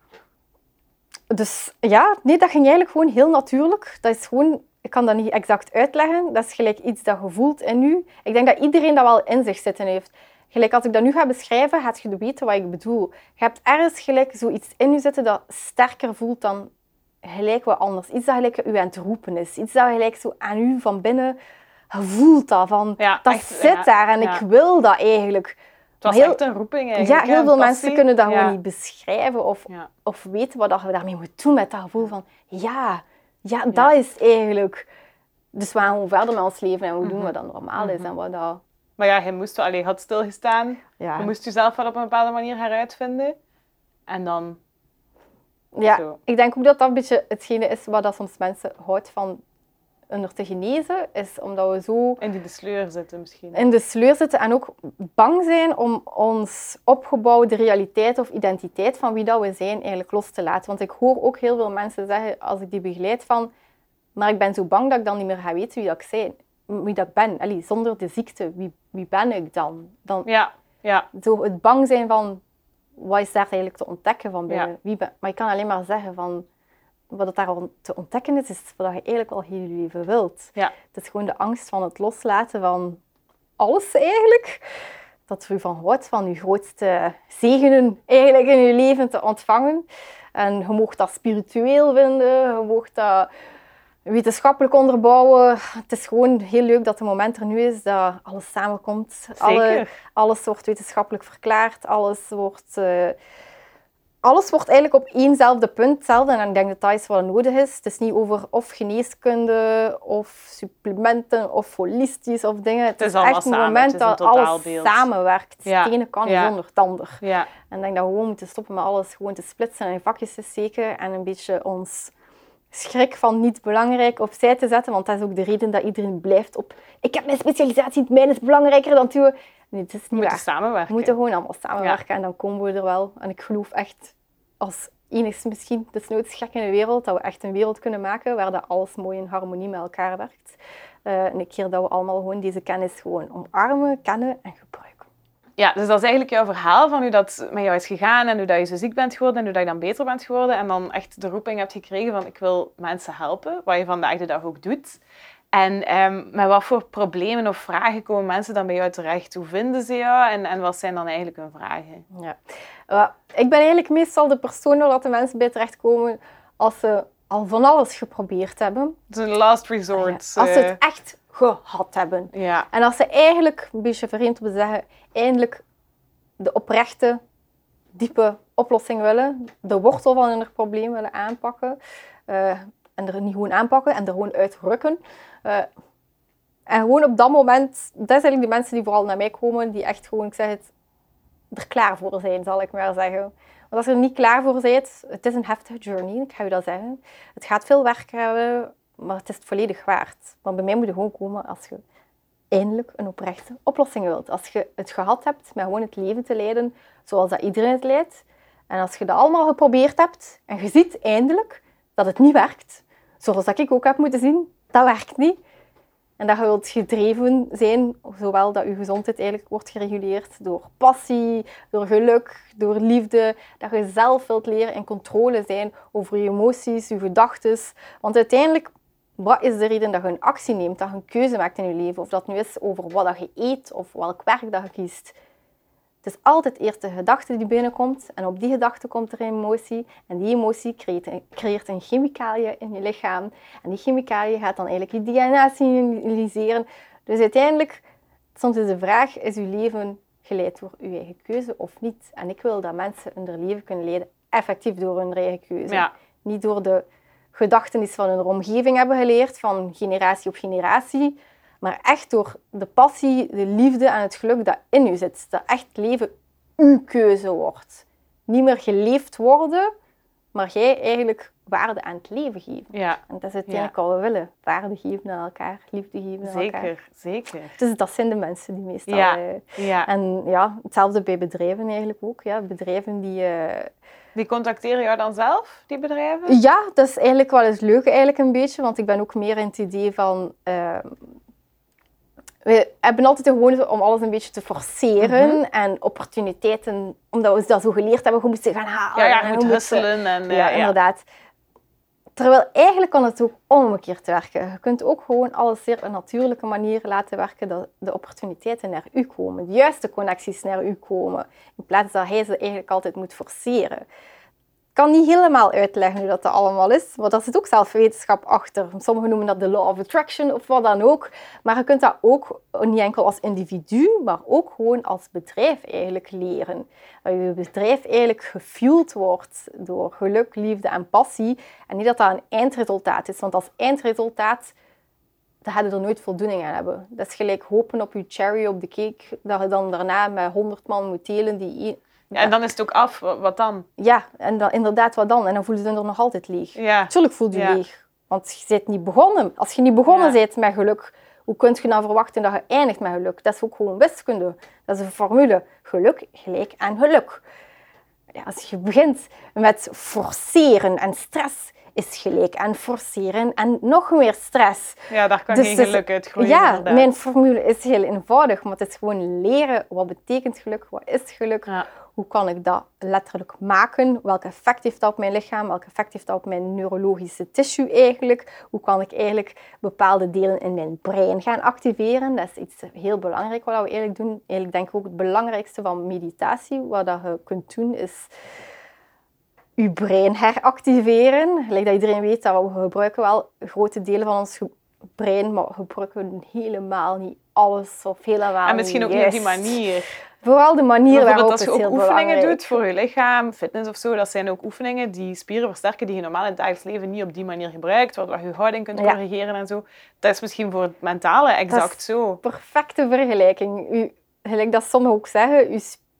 Dus ja, nee, dat ging eigenlijk gewoon heel natuurlijk. Dat is gewoon, ik kan dat niet exact uitleggen. Dat is gelijk iets dat je voelt in je. Ik denk dat iedereen dat wel in zich zitten heeft. Gelijk als ik dat nu ga beschrijven, gaat je weten wat ik bedoel. Je hebt ergens gelijk zoiets in je zitten dat sterker voelt dan gelijk wat anders. Iets dat gelijk u aan het roepen is. Iets dat gelijk zo aan u van binnen, je voelt dat van, dat echt, zit daar en ik wil dat eigenlijk. Het was echt een roeping eigenlijk. Ja, heel veel mensen kunnen dat gewoon niet beschrijven of weten wat je daarmee moet doen met dat gevoel van dat is eigenlijk. Dus we gaan gewoon verder met ons leven en we doen wat dat normaal is en wat dat... Maar ja, je had stilgestaan. Ja. Je moest jezelf wel op een bepaalde manier heruitvinden. En dan... Ja, zo. Ik denk ook dat dat een beetje hetgene is wat dat soms mensen houdt van onder te genezen, is omdat we zo... In de sleur zitten misschien. In de sleur zitten en ook bang zijn om ons opgebouwde realiteit of identiteit van wie dat we zijn eigenlijk los te laten. Want ik hoor ook heel veel mensen zeggen, als ik die begeleid, van maar ik ben zo bang dat ik dan niet meer ga weten wie dat ik ben. Allee, zonder de ziekte, wie ben ik dan? Ja. Zo het bang zijn van, wat is daar eigenlijk te ontdekken van binnen? Maar ik kan alleen maar zeggen van, wat daar te ontdekken is wat je eigenlijk al heel je leven wilt. Ja. Het is gewoon de angst van het loslaten van alles eigenlijk. Dat je van houdt, van je grootste zegenen eigenlijk in je leven te ontvangen. En je mag dat spiritueel vinden, je mag dat wetenschappelijk onderbouwen. Het is gewoon heel leuk dat het moment er nu is dat alles samenkomt. Alles wordt wetenschappelijk verklaard, alles wordt eigenlijk op éénzelfde punt hetzelfde. En ik denk dat dat is wat nodig is. Het is niet over of geneeskunde, of supplementen, of holistisch, of dingen. Het is echt een moment dat alles samenwerkt. Het ene kan niet zonder het ander. Ja. En ik denk dat we gewoon moeten stoppen met alles gewoon te splitsen en in vakjes te steken. En een beetje ons schrik van niet belangrijk opzij te zetten. Want dat is ook de reden dat iedereen blijft op... Ik heb mijn specialisatie, mijn is belangrijker dan toe. Nee, het is niet waar. Samenwerken. We moeten gewoon allemaal samenwerken en dan komen we er wel. En ik geloof echt, als enigste misschien desnoods gek in de wereld, dat we echt een wereld kunnen maken waar dat alles mooi in harmonie met elkaar werkt. En een keer dat we allemaal gewoon deze kennis gewoon omarmen, kennen en gebruiken. Ja, dus dat is eigenlijk jouw verhaal van hoe dat met jou is gegaan en hoe dat je zo ziek bent geworden en hoe dat je dan beter bent geworden. En dan echt de roeping hebt gekregen van ik wil mensen helpen, wat je vandaag de dag ook doet. En met wat voor problemen of vragen komen mensen dan bij jou terecht? Hoe vinden ze jou en wat zijn dan eigenlijk hun vragen? Ja. Ik ben eigenlijk meestal de persoon waar de mensen bij terechtkomen als ze al van alles geprobeerd hebben. Het is een last resort. Als ze het echt gehad hebben. Ja. En als ze eigenlijk, een beetje vreemd om te zeggen, eindelijk de oprechte, diepe oplossing willen, de wortel van hun probleem willen aanpakken, en er niet gewoon aanpakken en er gewoon uitrukken. En gewoon op dat moment, dat is eigenlijk de mensen die vooral naar mij komen, die echt gewoon, ik zeg het, er klaar voor zijn, zal ik maar zeggen. Want als je er niet klaar voor bent, het is een heftige journey, ik ga je dat zeggen. Het gaat veel werk hebben, maar het is het volledig waard. Want bij mij moet je gewoon komen als je eindelijk een oprechte oplossing wilt. Als je het gehad hebt met gewoon het leven te leiden zoals dat iedereen het leidt. En als je dat allemaal geprobeerd hebt en je ziet eindelijk dat het niet werkt, zoals dat ik ook heb moeten zien, dat werkt niet. En dat je wilt gedreven zijn, zowel dat je gezondheid eigenlijk wordt gereguleerd door passie, door geluk, door liefde. Dat je zelf wilt leren in controle zijn over je emoties, je gedachten. Want uiteindelijk, wat is de reden dat je een actie neemt, dat je een keuze maakt in je leven? Of dat nu is over wat dat je eet of welk werk dat je kiest. Het is altijd eerst de gedachte die binnenkomt en op die gedachte komt er een emotie. En die emotie creëert een chemicaliën in je lichaam. En die chemicaliën gaat dan eigenlijk je DNA signaliseren. Dus uiteindelijk, soms is de vraag, is je leven geleid door je eigen keuze of niet? En ik wil dat mensen hun leven kunnen leiden effectief door hun eigen keuze. Ja. Niet door de gedachtenis van hun omgeving hebben geleerd, van generatie op generatie. Maar echt door de passie, de liefde en het geluk dat in u zit. Dat echt leven uw keuze wordt. Niet meer geleefd worden, maar jij eigenlijk waarde aan het leven geven. Ja. En dat is uiteindelijk wat we willen. Waarde geven aan elkaar, liefde geven aan elkaar. Zeker. Dus dat zijn de mensen die meestal... Ja. En ja, hetzelfde bij bedrijven eigenlijk ook. Ja. Bedrijven die... Die contacteren jou dan zelf, die bedrijven? Ja, dat is eigenlijk wel eens leuk eigenlijk een beetje. Want ik ben ook meer in het idee van... we hebben altijd de gewoonte om alles een beetje te forceren en opportuniteiten, omdat we dat zo geleerd hebben, hoe moeten gaan halen. Ja, je moet hustelen. Ja, inderdaad. Terwijl eigenlijk kan het ook omgekeerd werken. Je kunt ook gewoon alles zeer op een natuurlijke manier laten werken, dat de opportuniteiten naar u komen, de juiste connecties naar u komen, in plaats dat hij ze eigenlijk altijd moet forceren. Ik kan niet helemaal uitleggen hoe dat allemaal is, maar daar zit ook zelf wetenschap achter. Sommigen noemen dat de law of attraction of wat dan ook. Maar je kunt dat ook niet enkel als individu, maar ook gewoon als bedrijf eigenlijk leren. Dat je bedrijf eigenlijk gefueld wordt door geluk, liefde en passie. En niet dat dat een eindresultaat is, want als eindresultaat dan ga je er nooit voldoening aan hebben. Dat is gelijk hopen op je cherry op de cake, dat je dan daarna met 100 man moet delen die... Ja, en dan is het ook af. Wat dan? Ja, en dan, inderdaad, wat dan? En dan voel je je er nog altijd leeg. Ja. Tuurlijk voel je je leeg. Want je bent niet begonnen. Als je niet begonnen bent met geluk, hoe kun je dan verwachten dat je eindigt met geluk? Dat is ook gewoon wiskunde. Dat is een formule. Geluk gelijk aan geluk. Ja, als je begint met forceren en stress is gelijk aan forceren en nog meer stress. Ja, daar kan geen geluk uit groeien. Ja, inderdaad. mijn formule is heel eenvoudig, maar het is gewoon leren wat betekent geluk, wat is geluk, hoe kan ik dat letterlijk maken, welk effect heeft dat op mijn lichaam, welk effect heeft dat op mijn neurologische tissue eigenlijk, hoe kan ik eigenlijk bepaalde delen in mijn brein gaan activeren. Dat is iets heel belangrijk wat we eigenlijk doen. Eigenlijk denk ik ook het belangrijkste van meditatie, wat je kunt doen, is je brein heractiveren. Gelijk dat iedereen weet, dat we gebruiken wel grote delen van ons brein, maar we gebruiken helemaal niet alles of helemaal en misschien ook niet op die manier. Vooral de manier waarop als is je ook heel oefeningen belangrijk. doet voor je lichaam, fitness of zo, dat zijn ook oefeningen die spieren versterken die je normaal in het dagelijks leven niet op die manier gebruikt, waardoor je houding kunt corrigeren en zo. Dat is misschien voor het mentale exact zo. Perfecte vergelijking. Gelijk dat sommigen ook zeggen,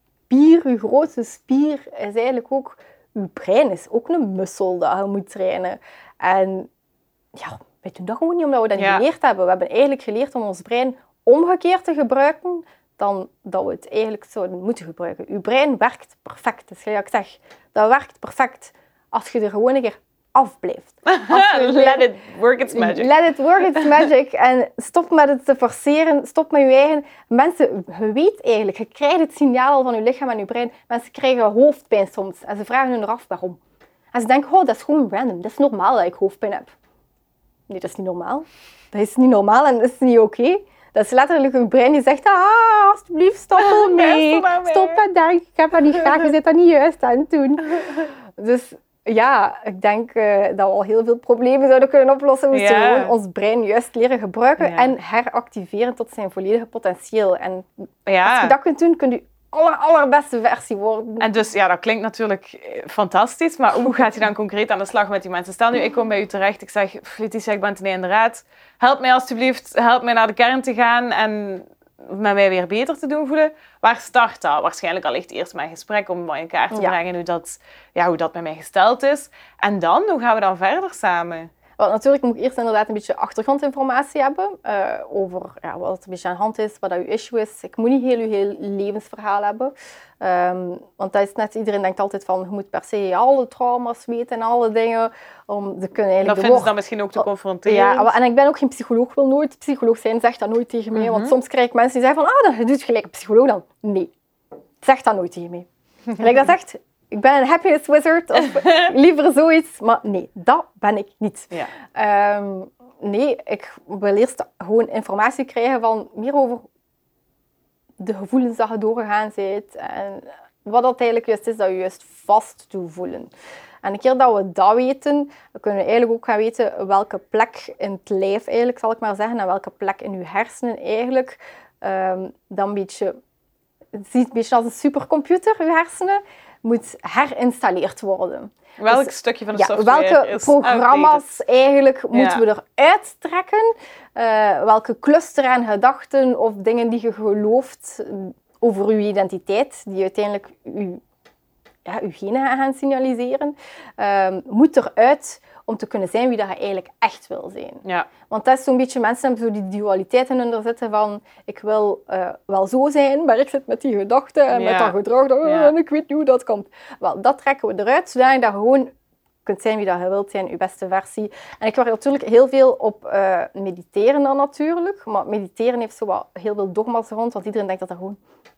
je grootste spier is eigenlijk ook... Je brein is ook een muskel dat je moet trainen. En ja, wij doen dat gewoon niet omdat we dat niet geleerd hebben. We hebben eigenlijk geleerd om ons brein omgekeerd te gebruiken dan dat we het eigenlijk zouden moeten gebruiken. Je brein werkt perfect. Dus gelijk ik zeg, dat werkt perfect als je er gewoon een keer afblijft. Let it work its magic. Let it work its magic. En stop met het te forceren. Stop met je eigen... Mensen, je weet eigenlijk, je krijgt het signaal al van je lichaam en je brein. Mensen krijgen hoofdpijn soms. En ze vragen hun af waarom. En ze denken, oh, dat is gewoon random. Dat is normaal dat ik hoofdpijn heb. Nee, dat is niet normaal. Dat is niet normaal en dat is niet oké. Dat is letterlijk je brein die zegt, alsjeblieft, stop ermee. Stop met denken. Ik heb dat niet graag, je zit dat niet juist aan het doen. Dus... ja, ik denk dat we al heel veel problemen zouden kunnen oplossen. We moeten gewoon ons brein juist leren gebruiken en heractiveren tot zijn volledige potentieel. En als je dat kunt doen, kun je allerbeste versie worden. En dus, ja, dat klinkt natuurlijk fantastisch, maar hoe gaat je dan concreet aan de slag met die mensen? Stel nu, ik kom bij u terecht, ik zeg, Letitia, ik ben ten einde raad. Help mij alsjeblieft, help mij naar de kern te gaan en met mij weer beter te doen voelen. Waar start dat? Waarschijnlijk al echt eerst mijn gesprek om bij elkaar te brengen hoe dat met mij gesteld is. En dan, hoe gaan we dan verder samen? Want natuurlijk moet ik eerst inderdaad een beetje achtergrondinformatie hebben over wat er een beetje aan de hand is, wat dat uw issue is. Ik moet niet heel levensverhaal hebben. Want dat is net, iedereen denkt altijd van, je moet per se alle trauma's weten en alle dingen om te kunnen eigenlijk... Dat vinden ze dan misschien ook te confronteren. Ja, en ik ben ook geen psycholoog, ik wil nooit psycholoog zijn, zeg dat nooit tegen mij. Want soms krijg ik mensen die zeggen van, dan doe je gelijk een psycholoog dan. Nee, zeg dat nooit tegen mij. Gelijk dat zegt... Ik ben een happiness wizard, of liever zoiets. Maar nee, dat ben ik niet. Ja. Nee, ik wil eerst gewoon informatie krijgen van meer over de gevoelens dat je doorgegaan bent. En wat dat eigenlijk juist is, dat je juist vast doet voelen. En een keer dat we dat weten, dan kunnen we eigenlijk ook gaan weten welke plek in het lijf eigenlijk, zal ik maar zeggen, en welke plek in je hersenen eigenlijk dan een beetje... Het ziet een beetje als een supercomputer, je hersenen, moet herinstalleerd worden. Welk stukje van de software welke is programma's eigenlijk moeten we eruit trekken? Welke cluster aan gedachten of dingen die je gelooft over je identiteit, die uiteindelijk je je genen gaan signaliseren. Moet eruit om te kunnen zijn wie dat je eigenlijk echt wil zijn. Ja. Want dat is zo'n beetje, mensen hebben zo die dualiteit in hun zitten van ik wil wel zo zijn, maar ik zit met die gedachten en met dat gedrag en ik weet niet hoe dat komt. Wel, dat trekken we eruit, zodat je gewoon kunt zijn wie dat je wilt zijn, je beste versie. En ik werk natuurlijk heel veel op mediteren dan natuurlijk, maar mediteren heeft zo wat heel veel dogma's rond, want iedereen denkt dat gewoon...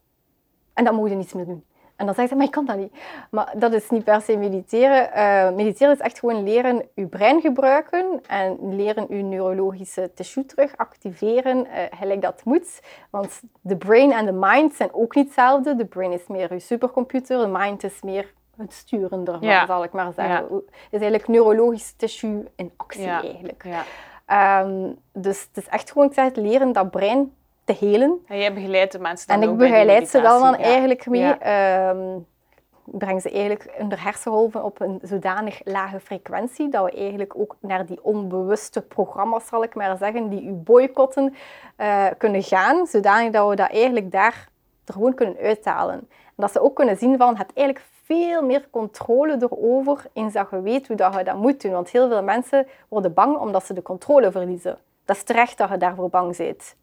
En dan moet je niets meer doen. En dan zeggen ze, maar ik kan dat niet. Maar dat is niet per se mediteren. Mediteren is echt gewoon leren je brein gebruiken en leren je neurologische tissue terug activeren, gelijk dat moet. Want de brain en de mind zijn ook niet hetzelfde. De brain is meer je supercomputer, de mind is meer het sturen ervan, zal ik maar zeggen. Het is eigenlijk neurologisch tissue in actie eigenlijk. Ja. Dus het is echt gewoon, ik zeg het, leren dat brein te helen. En jij begeleidt de mensen dan en ook ik begeleid ze dan ja. eigenlijk mee. Ja. Breng ze eigenlijk hun hersengolven op een zodanig lage frequentie dat we eigenlijk ook naar die onbewuste programma's, zal ik maar zeggen, die u boycotten, kunnen gaan, zodanig dat we dat eigenlijk daar er gewoon kunnen uithalen. En dat ze ook kunnen zien van, je hebt eigenlijk veel meer controle erover eens dat je weet hoe dat je dat moet doen. Want heel veel mensen worden bang omdat ze de controle verliezen. Dat is terecht dat je daarvoor bang bent.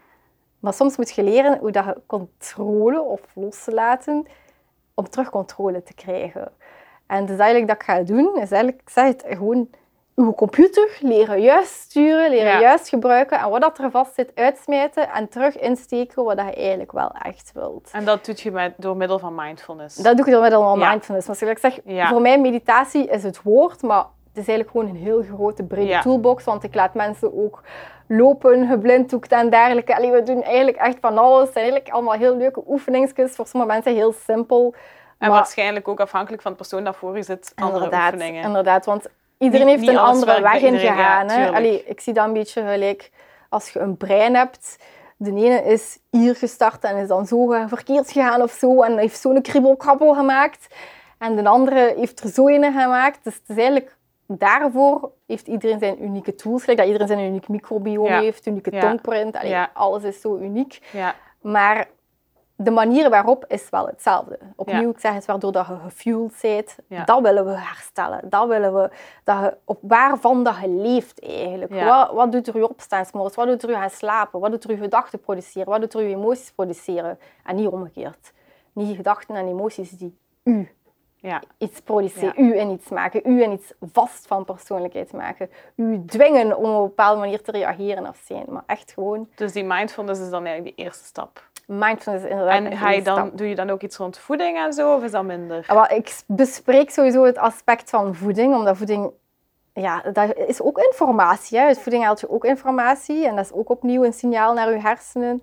Maar soms moet je leren hoe dat je controle of loslaten om terug controle te krijgen. En dus eigenlijk dat ik ga doen, is eigenlijk, ik zeg het, gewoon uw computer leren juist sturen, leren juist gebruiken en wat dat er vast zit uitsmijten en terug insteken wat je eigenlijk wel echt wilt. En dat doe je door middel van mindfulness? Dat doe ik door middel van mindfulness. Maar zoals ik zeg, voor mij meditatie is het woord, maar het is eigenlijk gewoon een heel grote, brede toolbox, want ik laat mensen ook lopen, geblinddoekt en dergelijke. Allee, we doen eigenlijk echt van alles. Het zijn eigenlijk allemaal heel leuke oefeningsjes. Voor sommige mensen heel simpel. En waarschijnlijk ook afhankelijk van de persoon dat voor je zit, andere oefeningen. Inderdaad, want iedereen heeft een andere weg ingegaan. Ik zie dat een beetje gelijk als je een brein hebt. De ene is hier gestart en is dan zo verkeerd gegaan of zo en heeft zo'n kriebelkrabbel gemaakt. En de andere heeft er zo een gemaakt. Dus het is eigenlijk... Daarvoor heeft iedereen zijn unieke tools. Gelijk dat iedereen zijn uniek microbiome heeft, unieke tongprint. Alles is zo uniek. Ja. Maar de manier waarop is wel hetzelfde. Opnieuw, ik zeg het, waardoor dat je gefueled bent. Ja. Dat willen we herstellen. Dat willen we, dat je, waarvan dat je leeft eigenlijk. Ja. Wat doet er je opstaansmodus? Wat doet er je gaan slapen? Wat doet er je gedachten produceren? Wat doet er je emoties produceren? En niet omgekeerd. Niet gedachten en emoties die u iets produceren, u in iets maken, u in iets vast van persoonlijkheid maken, u dwingen om op een bepaalde manier te reageren of zijn, maar echt gewoon... Dus die mindfulness is dan eigenlijk de eerste stap? Mindfulness is inderdaad en doe je dan ook iets rond voeding en zo, of is dat minder? Ik bespreek sowieso het aspect van voeding, omdat voeding... Ja, dat is ook informatie. Hè. Uit voeding haalt je ook informatie en dat is ook opnieuw een signaal naar je hersenen.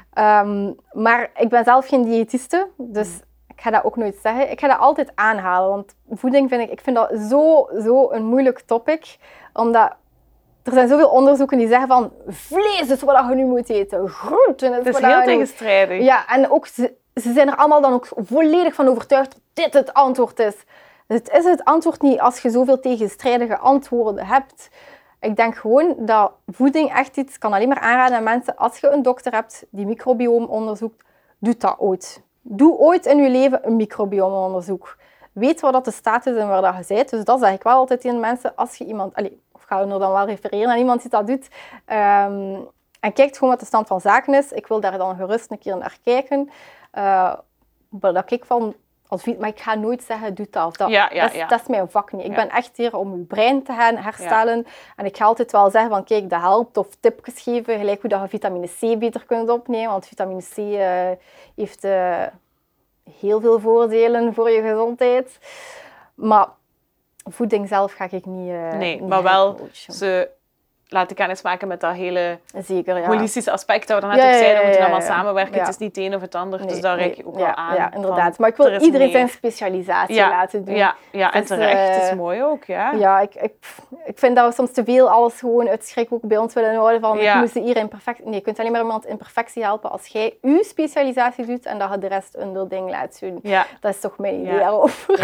Maar ik ben zelf geen diëtiste, dus... Ik ga dat ook nooit zeggen. Ik ga dat altijd aanhalen, want voeding ik vind dat zo een moeilijk topic. Omdat er zijn zoveel onderzoeken die zeggen van vlees is wat je nu moet eten, groenten is wat je heel tegenstrijdig. Ja, en ook ze zijn er allemaal dan ook volledig van overtuigd dat dit het antwoord is. Het is het antwoord niet als je zoveel tegenstrijdige antwoorden hebt. Ik denk gewoon dat voeding echt iets kan alleen maar aanraden aan mensen. Als je een dokter hebt die microbioom onderzoekt, doe dat ooit. Doe ooit in je leven een microbiomonderzoek. Weet waar dat de staat is en waar dat je bent. Dus dat zeg ik wel altijd tegen mensen. Als je iemand... of ga je er dan wel refereren aan iemand die dat doet. En kijkt gewoon wat de stand van zaken is. Ik wil daar dan gerust een keer naar kijken. Maar dat ik van... Maar ik ga nooit zeggen, doe dat of dat. Dat is mijn vak niet. Ik ben echt hier om je brein te gaan herstellen. Ja. En ik ga altijd wel zeggen van, kijk, dat helpt. Of tipjes geven, gelijk hoe dat je vitamine C beter kunt opnemen. Want vitamine C heeft heel veel voordelen voor je gezondheid. Maar voeding zelf ga ik niet... nee, maar wel ze laten kennis maken met dat hele holistische aspect dat we dan net ook zeiden. We moeten allemaal samenwerken. Het is niet het een of het ander. Dus daar reik je ook wel aan. Ja, inderdaad. Maar ik wil iedereen zijn specialisatie laten doen. Ja, en terecht. Het is mooi ook. Ja, ik vind dat we soms te veel alles gewoon uit schrik ook bij ons willen houden. Van, ik moest hier in perfectie... Nee, je kunt alleen maar iemand in perfectie helpen als jij je specialisatie doet en dat je de rest een ding laat doen. Ja. Dat is toch mijn idee daarover. Ja.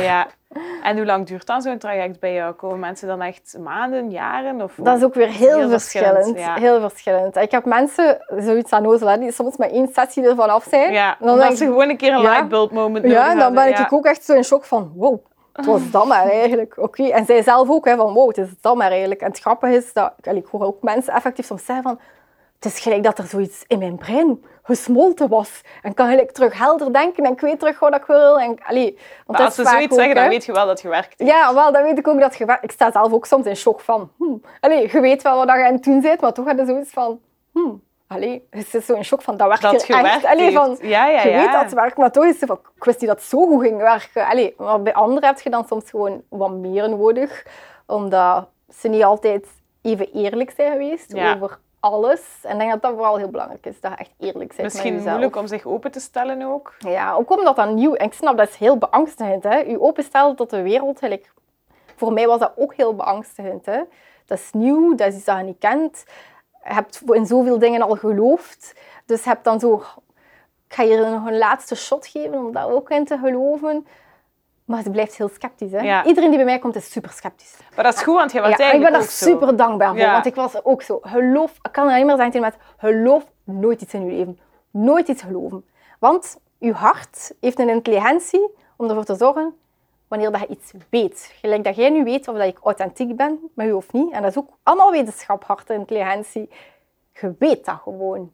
En hoe lang duurt dan zo'n traject bij jou? Komen mensen dan echt maanden, jaren? Of dat is ook weer heel verschillend. Ja. Heel verschillend. Ik heb mensen, zoiets aan nozel, die soms met 1 sessie ervan af zijn. Ja, dan dat ze gewoon een keer een lightbulb moment nodig Ja, en dan ben hadden. ik ook echt zo in shock van, wow, het was dat maar eigenlijk. Oké. En zij zelf ook, van wow, het is dat maar eigenlijk. En het grappige is, dat ik hoor ook mensen effectief soms zeggen van, het is gelijk dat er zoiets in mijn brein gesmolten was. En kan gelijk terug helder denken en ik weet terug wat ik wil. En, maar als ze zoiets zeggen, dan weet je wel dat je werkt. Ja, wel, dan weet ik ook dat je werkt. Ik sta zelf ook soms in shock van, je weet wel wat je aan het doen bent, maar toch heb je zoiets van, je zit zo in shock van, dat werkt dat hier echt. Je weet dat het werkt, maar toch is het van, ik wist niet dat het zo goed ging werken. Maar bij anderen heb je dan soms gewoon wat meer nodig, omdat ze niet altijd even eerlijk zijn geweest over alles. En ik denk dat dat vooral heel belangrijk is, dat je echt eerlijk bent met jezelf. Misschien moeilijk om zich open te stellen ook. Ja, ook omdat dat nieuw... En ik snap, dat is heel beangstigend. Hè? Je openstellen tot de wereld. Voor mij was dat ook heel beangstigend. Hè? Dat is nieuw, dat is iets dat je niet kent. Je hebt in zoveel dingen al geloofd. Dus je hebt dan zo... Ik ga hier nog een laatste shot geven om daar ook in te geloven. Maar ze blijft heel sceptisch. Hè? Ja. Iedereen die bij mij komt is super sceptisch. Maar dat is goed, want je was eigenlijk ik ben daar super dankbaar voor. Want ik was ook zo. Ik kan alleen maar zeggen tegen mensen, geloof nooit iets in je leven. Nooit iets geloven. Want je hart heeft een intelligentie om ervoor te zorgen wanneer dat je iets weet. Gelijk dat jij nu weet of dat ik authentiek ben, maar je of niet. En dat is ook allemaal wetenschap, hart en intelligentie. Je weet dat gewoon.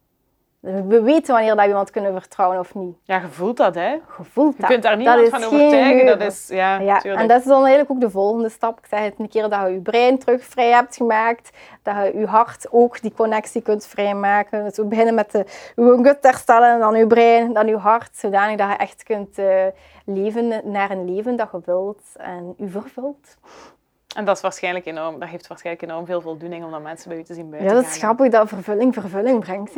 We weten wanneer dat we iemand kunnen vertrouwen of niet. Ja, je voelt dat, hè? Je voelt dat. Je kunt daar niemand van overtuigen. Dat is, ja, en dat is dan eigenlijk ook de volgende stap. Ik zeg het een keer dat je je brein terug vrij hebt gemaakt. Dat je je hart ook die connectie kunt vrijmaken. Dus we beginnen met je gut herstellen, dan je brein, dan je hart. Zodanig dat je echt kunt leven naar een leven dat je wilt en je vervult. En dat geeft waarschijnlijk enorm veel voldoening om dat mensen bij u te zien buiten gaan. Ja, dat is grappig dat vervulling brengt.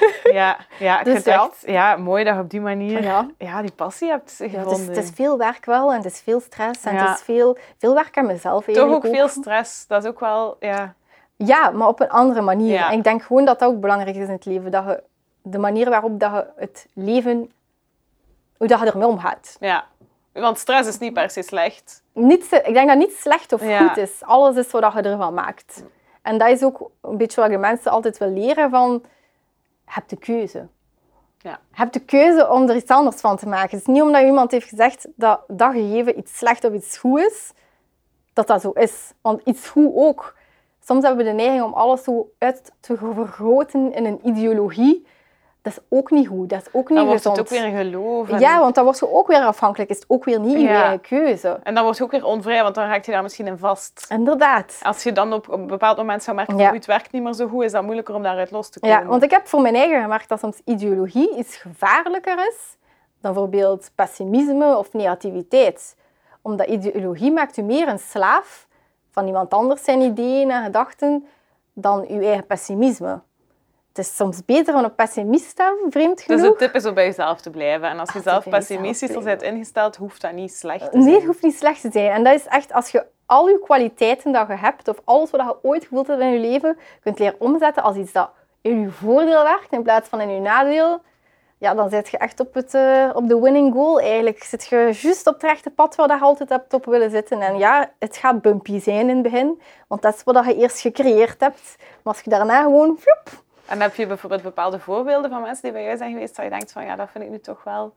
Ja, dus mooi dat je op die manier die passie hebt gevonden. Het is veel werk wel en het is veel stress en het is veel werk aan mezelf. Toch ook veel stress, dat is ook wel... Ja, maar op een andere manier. Ja. En ik denk gewoon dat dat ook belangrijk is in het leven. Dat je de manier waarop dat je het leven, hoe dat je ermee omgaat. Ja. Want stress is niet per se slecht. Ik denk dat niets slecht of goed is. Alles is wat je ervan maakt. En dat is ook een beetje wat je mensen altijd wil leren van... Heb de keuze. Ja. Heb de keuze om er iets anders van te maken. Het is niet omdat iemand heeft gezegd dat dat gegeven iets slecht of iets goed is, dat dat zo is. Want iets goed ook. Soms hebben we de neiging om alles zo uit te vergroten in een ideologie. Dat is ook niet goed, dat is ook niet gezond. Dan wordt het ook weer een geloof. Ja, want dan word je ook weer afhankelijk. Is het ook weer niet je eigen keuze. En dan word je ook weer onvrij, want dan raak je daar misschien in vast. Inderdaad. Als je dan op een bepaald moment zou merken dat het werkt niet meer zo goed, is dat moeilijker om daaruit los te komen. Ja, want ik heb voor mijn eigen gemerkt dat soms ideologie iets gevaarlijker is dan bijvoorbeeld pessimisme of negativiteit. Omdat ideologie maakt u meer een slaaf van iemand anders zijn ideeën en gedachten dan uw eigen pessimisme. Het is soms beter om een pessimist te hebben, vreemd genoeg. Dus de tip is om bij jezelf te blijven. En als je zelf pessimistischer bent ingesteld, hoeft dat niet slecht te zijn. Nee, het hoeft niet slecht te zijn. En dat is echt, als je al je kwaliteiten dat je hebt, of alles wat je ooit gevoeld hebt in je leven, kunt leren omzetten als iets dat in je voordeel werkt, in plaats van in je nadeel, ja, dan zit je echt op de winning goal eigenlijk. Zit je juist op het rechte pad waar je altijd hebt op willen zitten. En ja, het gaat bumpy zijn in het begin, want dat is wat je eerst gecreëerd hebt. Maar als je daarna gewoon... Fjoep, en heb je bijvoorbeeld bepaalde voorbeelden van mensen die bij jou zijn geweest, dat je denkt van, ja, dat vind ik nu toch wel...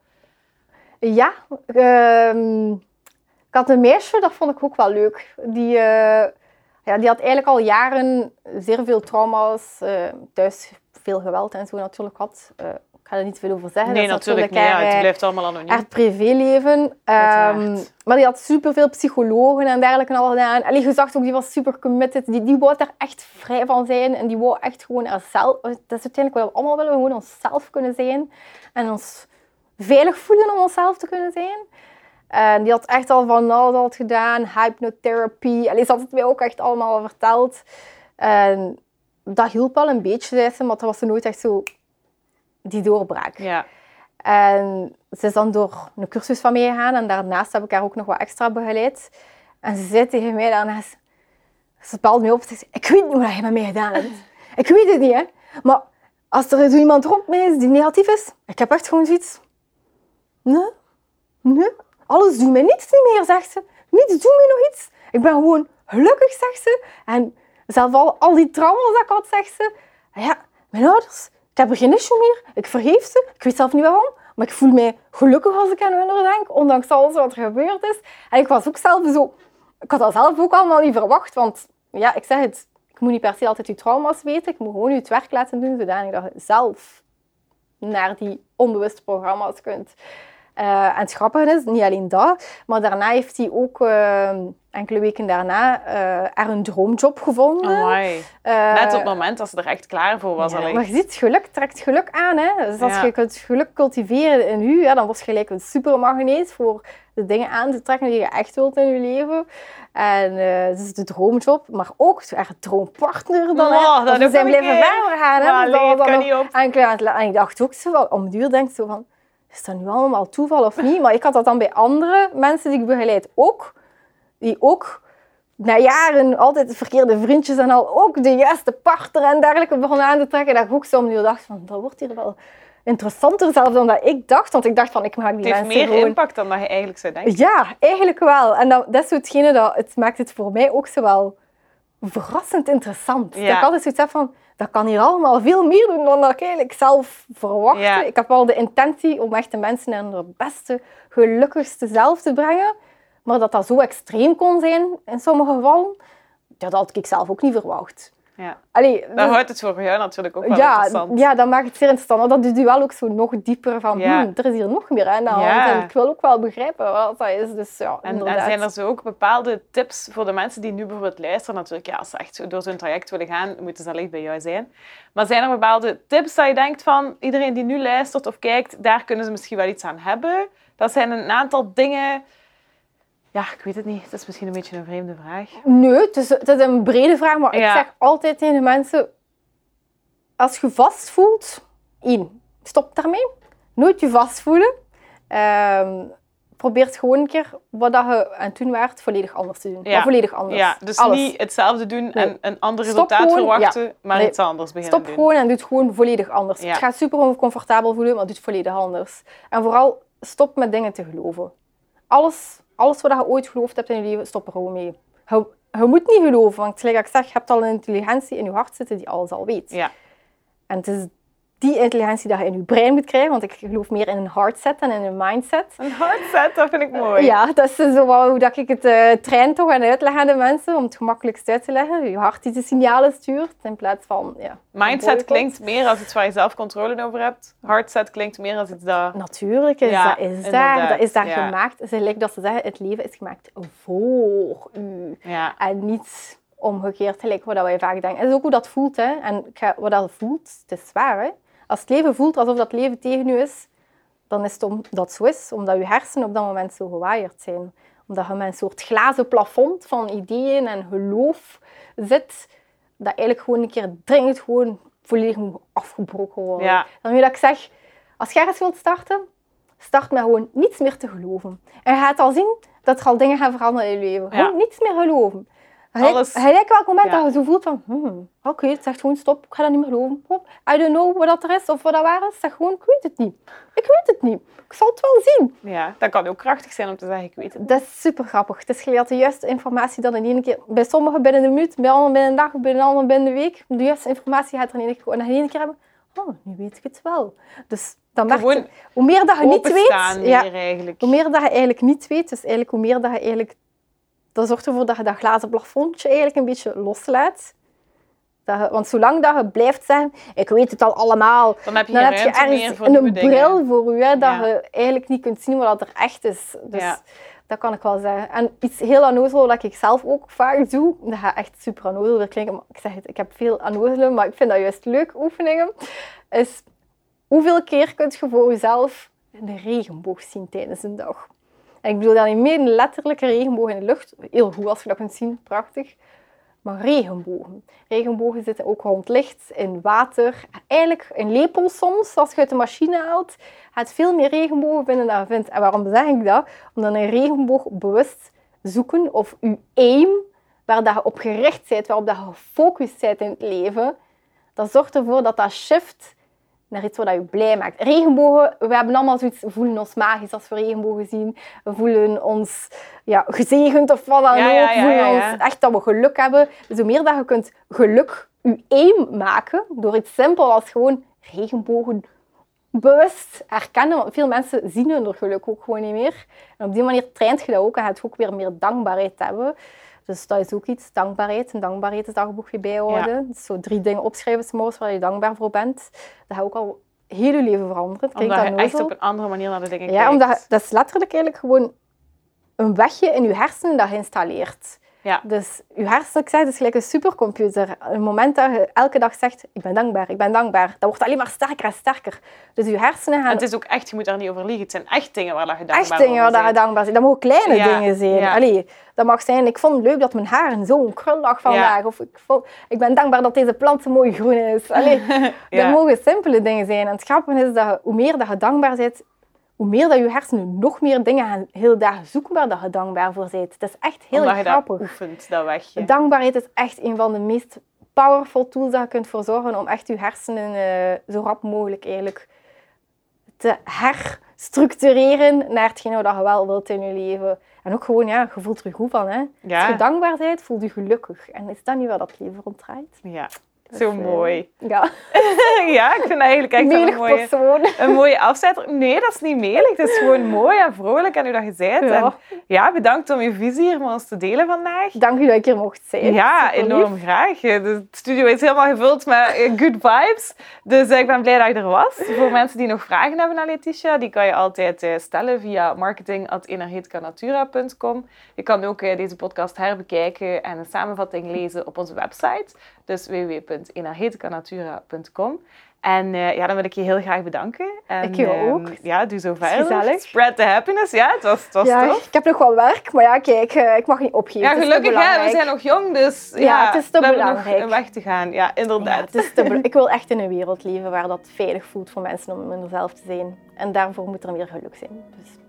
Ja, ik had een meisje, dat vond ik ook wel leuk. Die had eigenlijk al jaren zeer veel trauma's, thuis veel geweld en zo natuurlijk had. Ik ga er niet veel over zeggen. Nee, natuurlijk niet. Het blijft allemaal anoniem. Haar privéleven. Maar die had superveel psychologen en dergelijke al gedaan. En je zag ook, die was super committed. Die wou daar echt vrij van zijn. En die wou echt gewoon haarzelf... Dat is uiteindelijk wel allemaal willen we gewoon onszelf kunnen zijn. En ons veilig voelen om onszelf te kunnen zijn. En die had echt al van alles gedaan. Hypnotherapie. Ze had het mij ook echt allemaal verteld. En dat hielp wel een beetje, zei ze. Maar dat was ze nooit echt zo... die doorbraak. Ja. En ze is dan door een cursus van mij gegaan en daarnaast heb ik haar ook nog wat extra begeleid. En ze zei tegen mij daarnaast, ze belde mij op en zei, ik weet niet wat je met mij gedaan hebt. Ik weet het niet, hè. Maar als er zo iemand rond mij is die negatief is, ik heb echt gewoon zoiets. Nee. alles doet mij niets niet meer, zegt ze. Niets doet mij nog iets. Ik ben gewoon gelukkig, zegt ze. En zelf al die trauma's dat ik had, zegt ze. Ja, mijn ouders, ik heb er geen issue meer. Ik vergeef ze. Ik weet zelf niet waarom. Maar ik voel mij gelukkig als ik aan hun denk, ondanks alles wat er gebeurd is. En ik was ook zelf zo... Ik had dat zelf ook allemaal niet verwacht, want ja, ik zeg het, ik moet niet per se altijd je trauma's weten. Ik moet gewoon je het werk laten doen, zodanig dat je zelf naar die onbewuste programma's kunt. En het grappige is, niet alleen dat, maar daarna heeft hij ook enkele weken daarna er een droomjob gevonden. Net op het moment dat ze er echt klaar voor was. Ja, maar je ziet, geluk trekt geluk aan. Hè? Dus als je kunt geluk cultiveren in je, ja, dan word je gelijk een supermagneet voor de dingen aan te trekken die je echt wilt in je leven. En dus de droomjob, maar ook een droompartner dan. Dat we zijn blijven verder gaan. Hè? Dat kan niet op. En ik dacht ook zo van, om het duur denk ik zo van, is dat nu allemaal toeval of niet? Maar ik had dat dan bij andere mensen die ik begeleid ook. Die ook na jaren altijd de verkeerde vriendjes en al ook de juiste partner en dergelijke begonnen aan te trekken. Dat ik ook zo om nu dacht van, dat wordt hier wel interessanter zelfs dan dat ik dacht. Want ik dacht van, ik maak die mensen Het heeft meer gewoon... impact dan dat je eigenlijk zou denken. Ja, eigenlijk wel. En dat is zo hetgene dat... Het maakt het voor mij ook zo wel verrassend interessant. Ja. Dat ik altijd zoiets heb van, dat kan hier allemaal veel meer doen dan dat ik eigenlijk zelf verwachtte. Ja. Ik heb wel de intentie om echt de mensen naar hun beste, gelukkigste zelf te brengen. Maar dat dat zo extreem kon zijn in sommige gevallen, dat had ik zelf ook niet verwacht. Ja. Allee, Dan houdt het voor jou natuurlijk ook wel interessant. Ja, dat maakt het zeer interessant. Want dat doet u wel ook zo nog dieper van, er is hier nog meer aan de hand. Ja. En ik wil ook wel begrijpen wat dat is. Dus, ja, en zijn er zo ook bepaalde tips voor de mensen die nu bijvoorbeeld luisteren? Natuurlijk, ja, als ze echt door zo'n traject willen gaan, moeten ze allicht bij jou zijn. Maar zijn er bepaalde tips dat je denkt van, iedereen die nu luistert of kijkt, daar kunnen ze misschien wel iets aan hebben? Dat zijn een aantal dingen... Ja, ik weet het niet. Het is misschien een beetje een vreemde vraag. Nee, het is een brede vraag, maar ik zeg altijd tegen mensen, als je vast voelt, stop daarmee. Nooit je vastvoelen. Probeer gewoon een keer wat dat je aan het doen waart, volledig anders te doen. Ja. Maar volledig anders. Ja, dus alles. Niet hetzelfde doen en een ander resultaat gewoon, verwachten, maar iets anders beginnen doen. Stop gewoon en doe het gewoon volledig anders. Ja. Het gaat super oncomfortabel voelen, maar doe het volledig anders. En vooral, stop met dingen te geloven. Alles wat je ooit geloofd hebt in je leven, stop er gewoon mee. Je moet niet geloven, want zoals ik zeg, je hebt al een intelligentie in je hart zitten die alles al weet. Ja. En het is die intelligentie dat je in je brein moet krijgen, want ik geloof meer in een heartset dan in een mindset. Een heartset, dat vind ik mooi. Ja, dat is zo hoe dat ik het train toch en uitleg aan de mensen, om het gemakkelijkst uit te leggen. Je hart die de signalen stuurt, in plaats van... Ja, mindset klinkt meer als iets waar je zelf controle over hebt. Heartset klinkt meer als iets dat... Natuurlijk, dat is daar gemaakt. Het is gelijk dat ze zeggen, het leven is gemaakt voor u. Ja. En niet omgekeerd, gelijk wat wij vaak denken. Het is ook hoe dat voelt, hè. En wat dat voelt, het is zwaar, hè. Als het leven voelt alsof dat leven tegen u is, dan is het omdat dat zo is. Omdat je hersenen op dat moment zo gewaaierd zijn. Omdat je met een soort glazen plafond van ideeën en geloof zit, dat eigenlijk gewoon een keer dringend gewoon volledig moet afgebroken worden. Ja. Dan wil ik zeg, als je ergens wilt starten, start met gewoon niets meer te geloven. En je gaat al zien dat er al dingen gaan veranderen in je leven. Gewoon niets meer geloven. Gelijk welk moment dat je zo voelt van, oké, het zegt gewoon stop, ik ga dat niet meer geloven. I don't know wat dat er is of wat dat waar is. Zeg gewoon, ik weet het niet. Ik weet het niet. Ik zal het wel zien. Ja, dat kan ook krachtig zijn om te zeggen, ik weet het niet. Dat is super grappig. Het is gelijk dat de juiste informatie dan in één keer, bij sommigen binnen een minuut, bij anderen binnen een dag, bij een ander binnen een week, de juiste informatie gaat er in één keer, en dan in één keer hebben, nu weet ik het wel. Dus dan merk je, hoe meer dat je niet weet, hoe meer dat je eigenlijk niet weet, dus eigenlijk hoe meer dat je eigenlijk... Dat zorgt ervoor dat je dat glazen plafondje eigenlijk een beetje loslaat. Want zolang dat je blijft zeggen, ik weet het al allemaal, dan heb je ergens een bril voor je, dat je eigenlijk niet kunt zien wat er echt is. Dus dat kan ik wel zeggen. En iets heel onnozel, wat ik zelf ook vaak doe, dat gaat echt super onnozel weer klinken, maar ik zeg het, ik heb veel onnozelen, maar ik vind dat juist leuke oefeningen, is hoeveel keer kun je voor jezelf de regenboog zien tijdens een dag. En ik bedoel dan niet meer een letterlijke regenboog in de lucht. Heel goed als je dat kunt zien, prachtig. Maar regenbogen. Regenbogen zitten ook rond licht, in water. Eigenlijk in lepels soms, als je uit de machine haalt, gaat veel meer regenbogen vinden dan je vindt. En waarom zeg ik dat? Omdat een regenboog bewust zoeken, of je aim, waar dat je op gericht bent, waarop dat je gefocust bent in het leven, dat zorgt ervoor dat dat shift naar iets wat je blij maakt. Regenbogen, we hebben allemaal zoiets, we voelen ons magisch als we regenbogen zien. We voelen ons gezegend of wat dan ook. We voelen ons echt dat we geluk hebben. Dus hoe meer dat je kunt geluk je aim maken, door iets simpel als gewoon regenbogen bewust herkennen. Want veel mensen zien hun geluk ook gewoon niet meer. En op die manier traint je dat ook en gaat je ook weer meer dankbaarheid hebben. Dus dat is ook iets, dankbaarheid. Een dankbaarheidsdagboekje bijhouden. Ja. Dus zo 3 dingen opschrijven 's morgens waar je dankbaar voor bent. Dat gaat ook al heel je leven veranderen. Omdat je echt op een andere manier naar de dingen kijkt. Ja, omdat dat is letterlijk eigenlijk gewoon een wegje in je hersenen dat je installeert. Ja. Dus je hersenen, ik zeg, het is gelijk een supercomputer. Op het moment dat je elke dag zegt, ik ben dankbaar, dat wordt alleen maar sterker en sterker. Dus je hersenen gaan... En het is ook echt, je moet daar niet over liegen. Het zijn echt dingen waar je dankbaar echt dingen waar je dankbaar bent. Dat mogen kleine dingen zijn. Ja. Allee, dat mag zijn, ik vond het leuk dat mijn haren zo'n krul lag vandaag. Ja. Of ik ben dankbaar dat deze plant zo mooi groen is. Allee, dat mogen simpele dingen zijn. En het grappige is dat hoe meer dat je dankbaar bent, hoe meer dat je hersenen nog meer dingen gaan heel dagen zoeken waar dat je dankbaar voor bent. Het is echt heel grappig. grappig. Dat oefent, dat wegje. Dankbaarheid is echt een van de meest powerful tools dat je kunt voor zorgen om echt je hersenen zo rap mogelijk eigenlijk te herstructureren naar hetgene wat je wel wilt in je leven. En ook gewoon, je voelt er je goed van. Hè? Ja. Als je dankbaar bent, voel je gelukkig. En is dat niet waar dat leven rond draait? Ja. Zo mooi. Ja. Ja, ik vind dat eigenlijk echt een mooie afsluiter. Nee, dat is niet melig. Het is gewoon mooi en vrolijk en hoe dat je bent. Ja. En bedankt om je visie hier met ons te delen vandaag. Dank u dat ik hier mocht zijn. Ja, superlief. enorm graag. De studio is helemaal gevuld met good vibes. Dus ik ben blij dat je er was. Voor mensen die nog vragen hebben aan Letitia, die kan je altijd stellen via marketing@energeticanatura.com. Je kan ook deze podcast herbekijken en een samenvatting lezen op onze website. Dus www.energeticanatura.com. En dan wil ik je heel graag bedanken. En, ik je ook. Ja, doe zo verder. Gezellig. Spread the happiness. Ja, het was tof. Ik heb nog wel werk, maar kijk, ik mag niet opgeven. Ja, gelukkig hè, we zijn nog jong, dus het is te we hebben belangrijk. nog een weg te gaan. Ja, inderdaad. Ja, ik wil echt in een wereld leven waar dat veilig voelt voor mensen om hunzelf te zijn. En daarvoor moet er meer geluk zijn. Dus